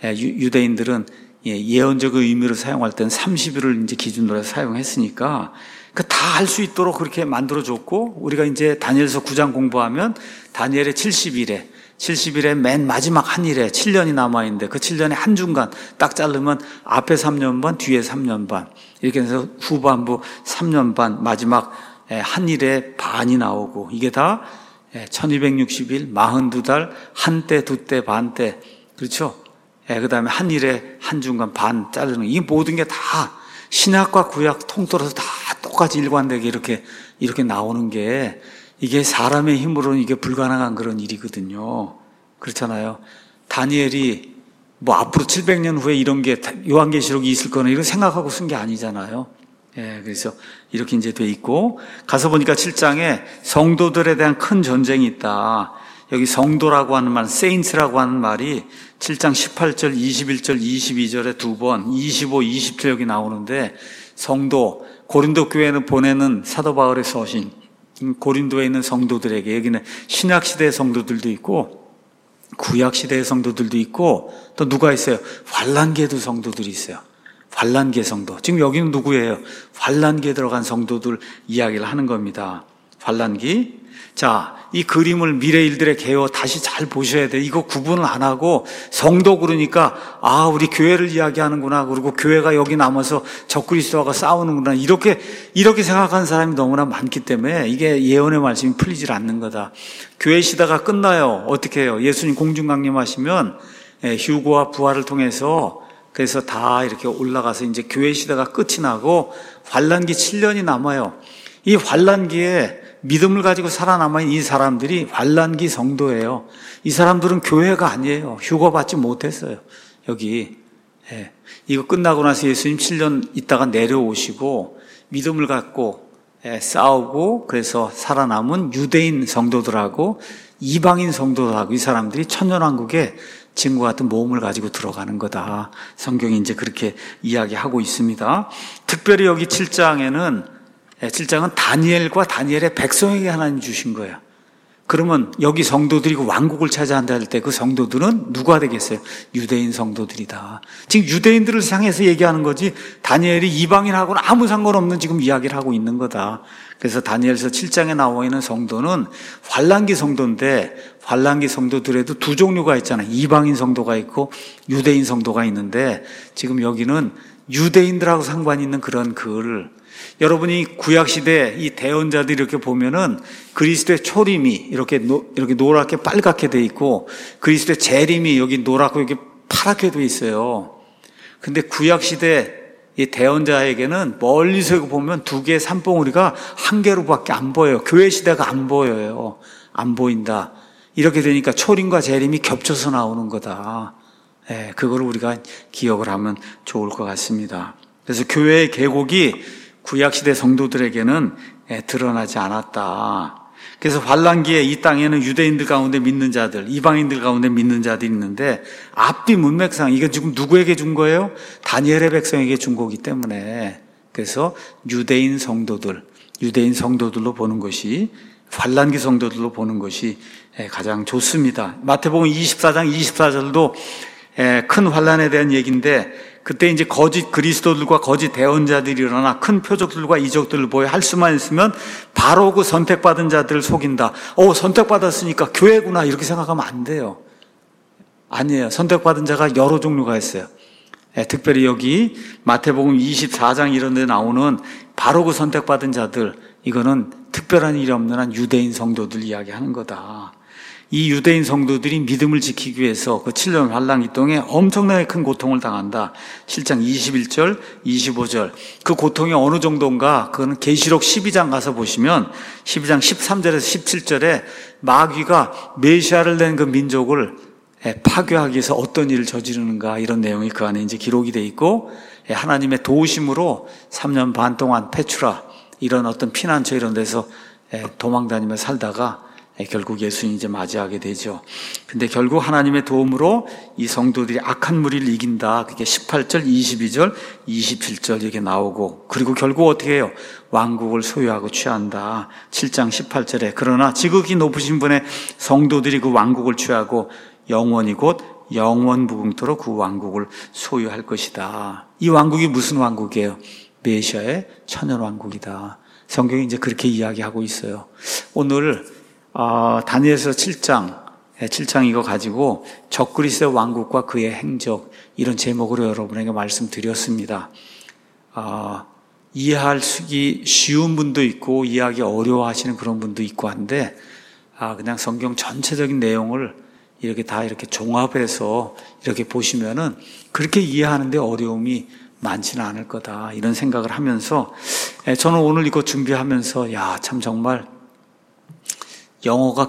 유대인들은 예언적 의미로 사용할 때는 30일을 이제 기준으로 해서 사용했으니까 그 다 할 수 있도록 그렇게 만들어줬고, 우리가 이제 다니엘서 9장 공부하면 다니엘의 70일에 맨 마지막 한 일에 7년이 남아있는데, 그 7년에 한 중간 딱 자르면 앞에 3년 반, 뒤에 3년 반, 이렇게 해서 후반부 3년 반, 마지막 한 일에 반이 나오고, 이게 다 1260일, 42달, 한 때, 두 때, 반 때, 그렇죠? 그 다음에 한 일에 한 중간 반 자르는, 이 모든 게 다 신약과 구약 통틀어서 다 똑같이 일관되게 이렇게 나오는 게, 이게 사람의 힘으로는 이게 불가능한 그런 일이거든요. 그렇잖아요. 다니엘이 뭐 앞으로 700년 후에 이런 게 요한계시록이 있을 거는 이런 생각하고 쓴 게 아니잖아요. 그래서 이렇게 이제 돼 있고, 가서 보니까 7장에 성도들에 대한 큰 전쟁이 있다. 여기 성도라고 하는 말, saints라고 하는 말이 7장 18절, 21절, 22절에 두 번, 25, 27 여기 나오는데, 성도, 고린도 교회는 보내는 사도 바울의 서신, 고린도에 있는 성도들에게, 여기는 신약시대의 성도들도 있고 구약시대의 성도들도 있고, 또 누가 있어요? 환란기에도 성도들이 있어요. 환란기 성도. 지금 여기는 누구예요? 환란기에 들어간 성도들 이야기를 하는 겁니다. 환란기. 자, 이 그림을 미래일들의 개요 다시 잘 보셔야 돼요. 이거 구분을 안 하고 성도 그러니까 우리 교회를 이야기하는구나, 그리고 교회가 여기 남아서 적그리스도와 싸우는구나, 이렇게 생각하는 사람이 너무나 많기 때문에 이게 예언의 말씀이 풀리질 않는 거다. 교회 시대가 끝나요. 어떻게 해요? 예수님 공중강림하시면 휴거와 부활을 통해서, 그래서 다 이렇게 올라가서 이제 교회 시대가 끝이 나고 환란기 7년이 남아요. 이 환란기에 믿음을 가지고 살아남아있는 이 사람들이 환란기 성도예요. 이 사람들은 교회가 아니에요. 휴거 받지 못했어요. 여기. 이거 끝나고 나서 예수님 7년 있다가 내려오시고 믿음을 갖고 싸우고, 그래서 살아남은 유대인 성도들하고 이방인 성도들하고 이 사람들이 천년왕국에 지금과 같은 모험을 가지고 들어가는 거다. 성경이 이제 그렇게 이야기하고 있습니다. 특별히 여기 7장은 다니엘과 다니엘의 백성에게 하나님 주신 거예요. 그러면 여기 성도들이 왕국을 차지한다 할 때 그 성도들은 누가 되겠어요? 유대인 성도들이다. 지금 유대인들을 향해서 얘기하는 거지, 다니엘이 이방인하고는 아무 상관없는 지금 이야기를 하고 있는 거다. 그래서 다니엘서 7장에 나와 있는 성도는 환란기 성도인데, 환란기 성도들에도 두 종류가 있잖아요. 이방인 성도가 있고 유대인 성도가 있는데, 지금 여기는 유대인들하고 상관이 있는 그런 글을, 여러분이 구약시대 이 대언자들 이렇게 보면은 그리스도의 초림이 이렇게 노랗게 빨갛게 돼 있고 그리스도의 재림이 여기 노랗고 여기 파랗게 돼 있어요. 근데 구약시대 이 대언자에게는 멀리서 보면 두 개의 산봉우리가 한 개로밖에 안 보여요. 교회 시대가 안 보여요. 안 보인다. 이렇게 되니까 초림과 재림이 겹쳐서 나오는 거다. 그걸 우리가 기억을 하면 좋을 것 같습니다. 그래서 교회의 계곡이 구약시대 성도들에게는 드러나지 않았다. 그래서 환란기에 이 땅에는 유대인들 가운데 믿는 자들, 이방인들 가운데 믿는 자들이 있는데 앞뒤 문맥상 이게 지금 누구에게 준 거예요? 다니엘의 백성에게 준 거기 때문에 그래서 유대인 성도들로 보는 것이 환란기 성도들로 보는 것이 가장 좋습니다. 마태복음 24장 24절도 큰 환란에 대한 얘기인데 그때 이제 거짓 그리스도들과 거짓 대언자들이 일어나 큰 표적들과 이적들을 보여 할 수만 있으면 바로 그 선택받은 자들을 속인다. 선택받았으니까 교회구나 이렇게 생각하면 안 돼요. 아니에요. 선택받은 자가 여러 종류가 있어요. 특별히 여기 마태복음 24장 이런 데 나오는 바로 그 선택받은 자들, 이거는 특별한 일이 없는 한 유대인 성도들 이야기하는 거다. 이 유대인 성도들이 믿음을 지키기 위해서 그 7년 환란기 동에 엄청나게 큰 고통을 당한다. 실장 21절, 25절. 그 고통이 어느 정도인가? 그거는 계시록 12장 가서 보시면 12장 13절에서 17절에 마귀가 메시아를 낸 그 민족을 파괴하기 위해서 어떤 일을 저지르는가 이런 내용이 그 안에 이제 기록이 돼 있고 하나님의 도우심으로 3년 반 동안 페추라 이런 어떤 피난처 이런 데서 도망다니며 살다가 결국 예수님 이제 맞이하게 되죠. 근데 결국 하나님의 도움으로 이 성도들이 악한 무리를 이긴다. 그게 18절, 22절, 27절 이렇게 나오고 그리고 결국 어떻게 해요? 왕국을 소유하고 취한다. 7장 18절에 그러나 지극히 높으신 분의 성도들이 그 왕국을 취하고 영원히 곧 영원무궁토록 그 왕국을 소유할 것이다. 이 왕국이 무슨 왕국이에요? 메시아의 천연왕국이다. 성경이 이제 그렇게 이야기하고 있어요. 오늘 다니엘서 7장 이거 가지고 적그리스도의 왕국과 그의 행적 이런 제목으로 여러분에게 말씀드렸습니다. 이해하기 쉬운 분도 있고 이해하기 어려워하시는 그런 분도 있고 한데 그냥 성경 전체적인 내용을 이렇게 종합해서 이렇게 보시면은 그렇게 이해하는데 어려움이 많지는 않을 거다 이런 생각을 하면서 저는 오늘 이거 준비하면서 참 정말 영어가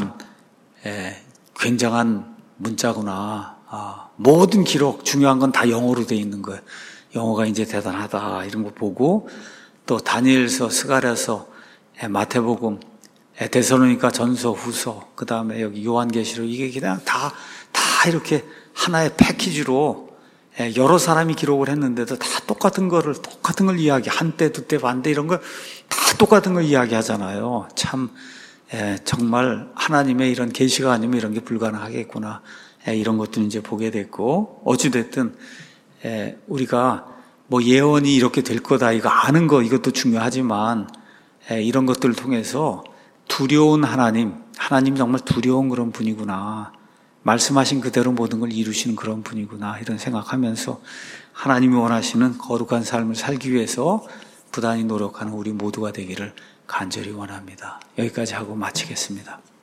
굉장한 문자구나. 모든 기록 중요한 건 다 영어로 돼 있는 거예요. 영어가 이제 대단하다 이런 거 보고 또 다니엘서, 스가랴서, 마태복음, 데살로니가 전서, 후서, 그 다음에 여기 요한계시록 이게 그냥 다 이렇게 하나의 패키지로 여러 사람이 기록을 했는데도 다 똑같은 걸 이야기, 한때, 두때, 반때 이런 걸 다 똑같은 걸 이야기하잖아요. 참 정말 하나님의 이런 계시가 아니면 이런 게 불가능하겠구나. 이런 것도 이제 보게 됐고 어찌됐든 우리가 뭐 예언이 이렇게 될 거다 이거 아는 거 이것도 중요하지만 이런 것들을 통해서 두려운 하나님 정말 두려운 그런 분이구나. 말씀하신 그대로 모든 걸 이루시는 그런 분이구나 이런 생각하면서 하나님이 원하시는 거룩한 삶을 살기 위해서 부단히 노력하는 우리 모두가 되기를 간절히 원합니다. 여기까지 하고 마치겠습니다.